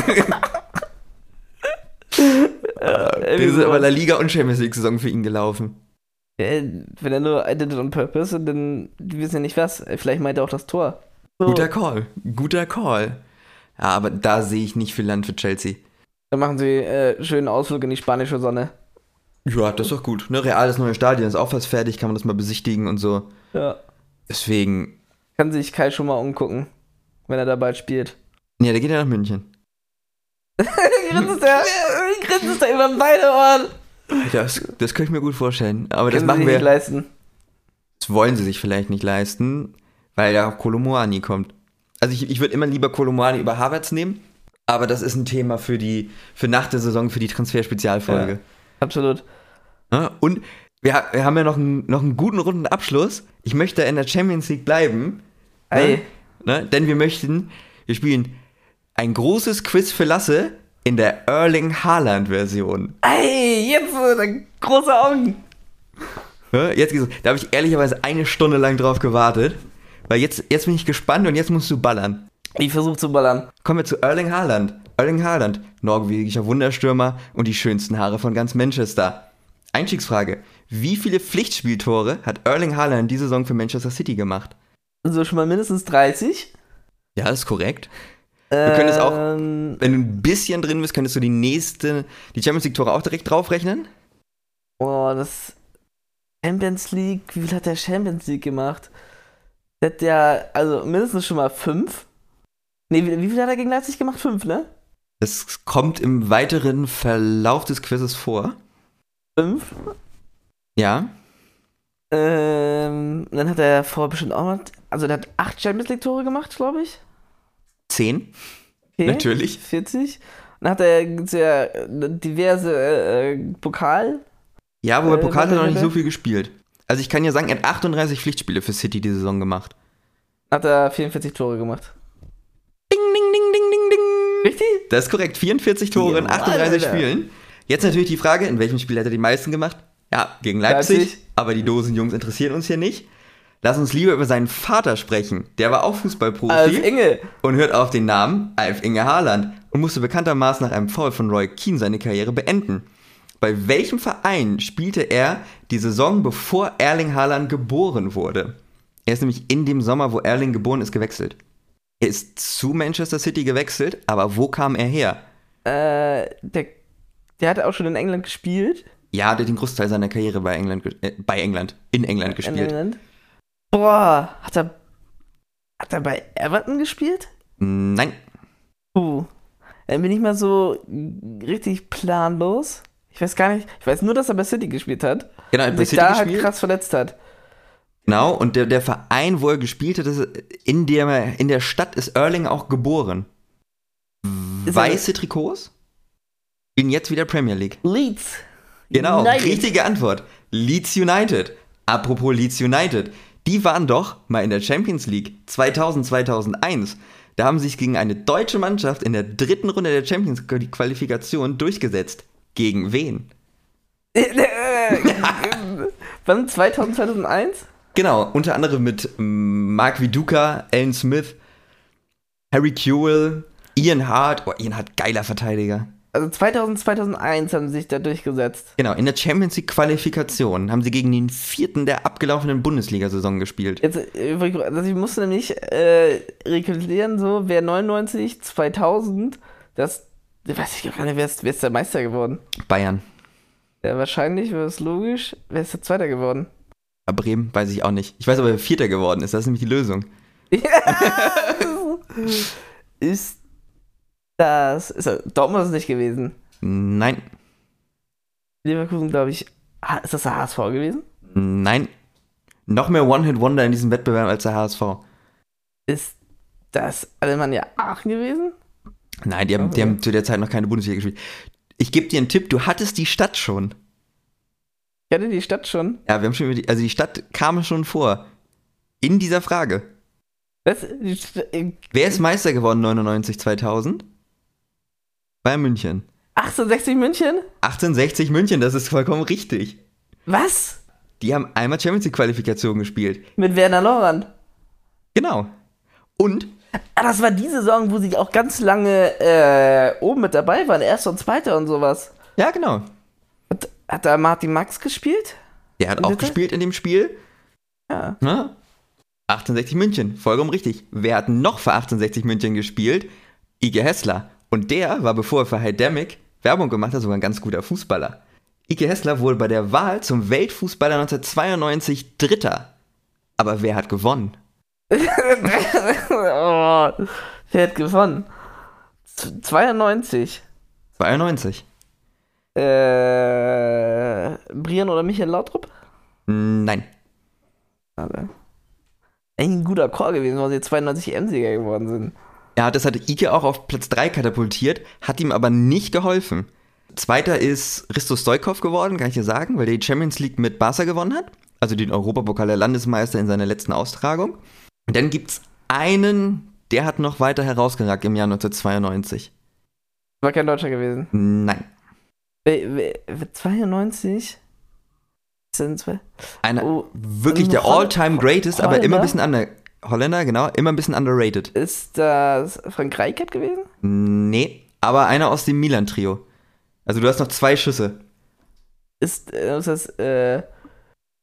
Das ist aber La Liga und Champions League Saison für ihn gelaufen. Wenn er nur I did it on purpose, dann die wissen ja nicht was. Vielleicht meint er auch das Tor. So. Guter Call. Ja, aber da sehe ich nicht viel Land für Chelsea. Dann machen sie schönen Ausflug in die spanische Sonne. Ja, das ist doch gut. Ne? Real, das neue Stadion ist auch fast fertig, kann man das mal besichtigen und so. Ja. Deswegen... Kann sich Kai schon mal umgucken, wenn er da bald spielt. Ja, der geht ja nach München. Grinst er über beide Ohren. Das könnte ich mir gut vorstellen. Aber das machen wir nicht leisten. Das wollen sie sich vielleicht nicht leisten, weil ja auch Kolo Muani kommt. Also ich würde immer lieber Kolo Muani über Havertz nehmen, aber das ist ein Thema für nach der Saison, für die Transfer-Spezialfolge. Ja, absolut. Ja, und wir haben ja noch einen guten runden Abschluss. Ich möchte in der Champions League bleiben. Ne? Denn wir spielen ein großes Quiz für Lasse in der Erling Haaland-Version. Ey, jetzt große Augen. Ja, jetzt geht's. Da habe ich ehrlicherweise 1 Stunde lang drauf gewartet. Weil jetzt bin ich gespannt und jetzt musst du ballern. Ich versuche zu ballern. Kommen wir zu Erling Haaland. Erling Haaland, norwegischer Wunderstürmer und die schönsten Haare von ganz Manchester. Einstiegsfrage. Wie viele Pflichtspieltore hat Erling Haaland diese Saison für Manchester City gemacht? Also schon mal mindestens 30. Ja, ist korrekt. Wir können es auch, wenn du ein bisschen drin bist, könntest du die Champions League-Tore auch direkt draufrechnen? Oh, das Champions League, wie viel hat der Champions League gemacht? Der hat ja, also mindestens schon mal 5. Nee, wie viel hat er gegen Leipzig gemacht? 5, ne? Das kommt im weiteren Verlauf des Quizzes vor. 5? Ja. Dann hat er vorher bestimmt auch noch, also der hat 8 Champions League Tore gemacht, glaube ich. 10. Okay, Natürlich. 40. Dann hat er sehr diverse Pokal. Ja, wobei Pokal hat er noch nicht so viel gespielt. Also ich kann ja sagen, er hat 38 Pflichtspiele für City die Saison gemacht. Hat er 44 Tore gemacht. Ding, ding, ding, ding, ding, ding. Richtig? Das ist korrekt. 44 Tore in 38 Spielen. Jetzt natürlich die Frage, in welchem Spiel hat er die meisten gemacht? Ja, gegen Leipzig. Aber die Dosenjungs interessieren uns hier nicht. Lass uns lieber über seinen Vater sprechen. Der war auch Fußballprofi. Alf Inge. Und hört auf den Namen Alf Inge Haaland und musste bekanntermaßen nach einem Foul von Roy Keane seine Karriere beenden. Bei welchem Verein spielte er die Saison, bevor Erling Haaland geboren wurde? Er ist nämlich in dem Sommer, wo Erling geboren ist, gewechselt. Er ist zu Manchester City gewechselt, aber wo kam er her? Der hat auch schon in England gespielt. Ja, der hat den Großteil seiner Karriere in England gespielt. In England. Boah, hat er bei Everton gespielt? Nein. Dann bin ich mal so richtig planlos. Ich weiß gar nicht, ich weiß nur, dass er bei City gespielt hat. Genau, er hat bei sich City da gespielt. halt krass verletzt hat. Genau, und der Verein, wo er gespielt hat, in der Stadt ist Erling auch geboren. Weiße Trikots? Spielen jetzt wieder Premier League. Leeds. Genau, United. richtige Antwort. Leeds United. Apropos Leeds United. Die waren doch mal in der Champions League 2000, 2001. Da haben sie sich gegen eine deutsche Mannschaft in der 3. Runde der Champions Qualifikation durchgesetzt. Gegen wen? Wann? 2000, 2001? Genau, unter anderem mit Mark Viduka, Alan Smith, Harry Kewell, Ian Hart. Oh, Ian Hart, geiler Verteidiger. Also 2000, 2001 haben sie sich da durchgesetzt. Genau, in der Champions League Qualifikation haben sie gegen den 4. der abgelaufenen Bundesliga-Saison gespielt. Jetzt, also ich musste nämlich rekalkulieren, so, wer 99, 2000, das, weiß ich gar nicht, wer ist der Meister geworden? Bayern. Ja, wahrscheinlich, wäre es logisch. Wer ist der Zweiter geworden? Ja, Bremen, weiß ich auch nicht. Ich weiß aber, wer 4. geworden ist, das ist nämlich die Lösung. Ist Dortmund ist es nicht gewesen. Nein. Leverkusen, glaube ich. Ist das der HSV gewesen? Nein. Noch mehr One-Hit-Wonder in diesem Wettbewerb als der HSV. Ist das Alemannia Aachen gewesen? Nein, die haben zu der Zeit noch keine Bundesliga gespielt. Ich gebe dir einen Tipp, du hattest die Stadt schon. Ich hatte die Stadt schon. Ja, wir haben schon die Stadt kam schon vor. In dieser Frage. Wer ist Meister geworden 99, 2000? Bayern München. 1860 München? 1860 München, das ist vollkommen richtig. Was? Die haben einmal Champions League Qualifikation gespielt. Mit Werner Lorand. Genau. Und? Das war die Saison, wo sie auch ganz lange oben mit dabei waren. Erster und Zweiter und sowas. Ja, genau. Hat da Martin Max gespielt? Der hat auch gespielt in dem Spiel. Ja. 1860 München, vollkommen richtig. Wer hat noch für 1860 München gespielt? Ige Hessler. Und der war, bevor er für Heidemik Werbung gemacht hat, sogar ein ganz guter Fußballer. Ige Hessler wurde bei der Wahl zum Weltfußballer 1992 Dritter. Aber wer hat gewonnen? Wer hat gewonnen? 92. 92. Brian oder Michael Laudrup? Nein. Aber ein guter Call gewesen, weil sie 92 EM-Sieger geworden sind. Ja, das hatte Ike auch auf Platz 3 katapultiert, hat ihm aber nicht geholfen. Zweiter ist Risto Stoikov geworden, kann ich dir sagen, weil der die Champions League mit Barca gewonnen hat. Also den Europapokal der Landesmeister in seiner letzten Austragung. Und dann gibt's einen, der hat noch weiter herausgeragt im Jahr 1992. War kein Deutscher gewesen? Nein. 92? Sind wir? Wirklich der All-Time-Greatest, aber immer ein bisschen Holländer, genau, immer ein bisschen underrated. Ist das Frank Rijkaard gewesen? Nee, aber einer aus dem Milan-Trio. Also du hast noch 2 Schüsse. Ist das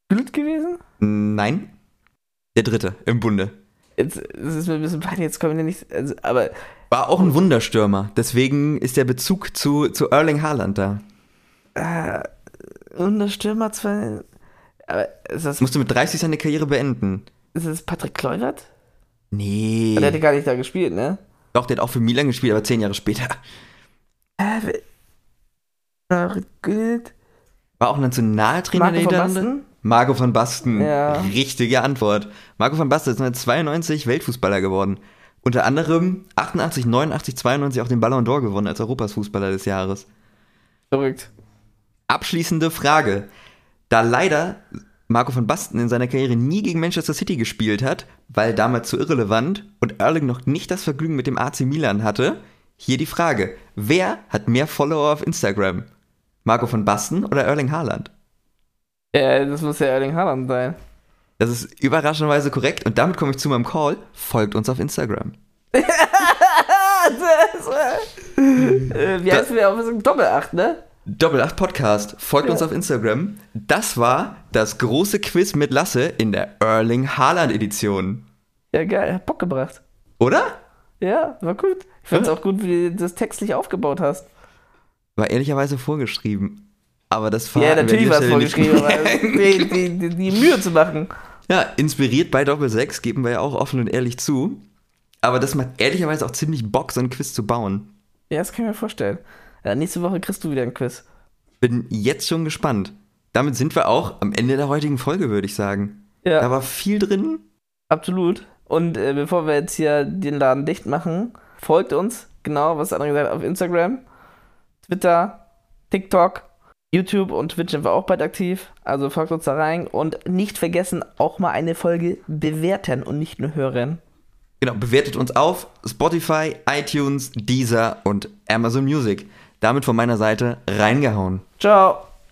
Gült gewesen? Nein. Der dritte im Bunde. Jetzt es ist mir ein bisschen peinlich, jetzt kommen wir nicht. Also, aber. War auch ein Wunderstürmer. Deswegen ist der Bezug zu Erling Haaland da. Und der Stürmer zwar. Aber Musst du mit 30 seine Karriere beenden. Ist das Patrick Kluivert? Nee. Der hätte gar nicht da gespielt, ne? Doch, der hat auch für Milan gespielt, aber 10 Jahre später. Gült. War auch Nationaltrainer der Niederlande? Marco van Basten. Ja. Richtige Antwort. Marco van Basten ist 1992 Weltfußballer geworden. Unter anderem 88, 89, 92 auch den Ballon d'Or gewonnen als Europas Fußballer des Jahres. Verrückt. Abschließende Frage. Da leider Marco van Basten in seiner Karriere nie gegen Manchester City gespielt hat, weil damals zu irrelevant und Erling noch nicht das Vergnügen mit dem AC Milan hatte, hier die Frage. Wer hat mehr Follower auf Instagram? Marco van Basten oder Erling Haaland? Ja, das muss ja Erling Haaland sein. Das ist überraschenderweise korrekt und damit komme ich zu meinem Call. Folgt uns auf Instagram. Wie heißt wir auf Doppel-8, ne? Doppel-8 Podcast. Folgt uns auf Instagram. Das war das große Quiz mit Lasse in der Erling Haaland Edition. Ja, geil. Hat Bock gebracht. Oder? Ja, war gut. Ich fand's auch gut, wie du das textlich aufgebaut hast. War ehrlicherweise vorgeschrieben. Aber das war. Ja, natürlich war es vorgeschrieben, aber die Mühe zu machen. Ja, inspiriert bei Doppel-6, geben wir ja auch offen und ehrlich zu. Aber das macht ehrlicherweise auch ziemlich Bock, so ein Quiz zu bauen. Ja, das kann ich mir vorstellen. Ja, nächste Woche kriegst du wieder ein Quiz. Bin jetzt schon gespannt. Damit sind wir auch am Ende der heutigen Folge, würde ich sagen. Ja. Da war viel drin. Absolut. Und bevor wir jetzt hier den Laden dicht machen, folgt uns, genau, was andere gesagt, auf Instagram, Twitter, TikTok, YouTube und Twitch sind wir auch bald aktiv. Also folgt uns da rein und nicht vergessen, auch mal eine Folge bewerten und nicht nur hören. Genau, bewertet uns auf Spotify, iTunes, Deezer und Amazon Music. Damit von meiner Seite reingehauen. Ciao.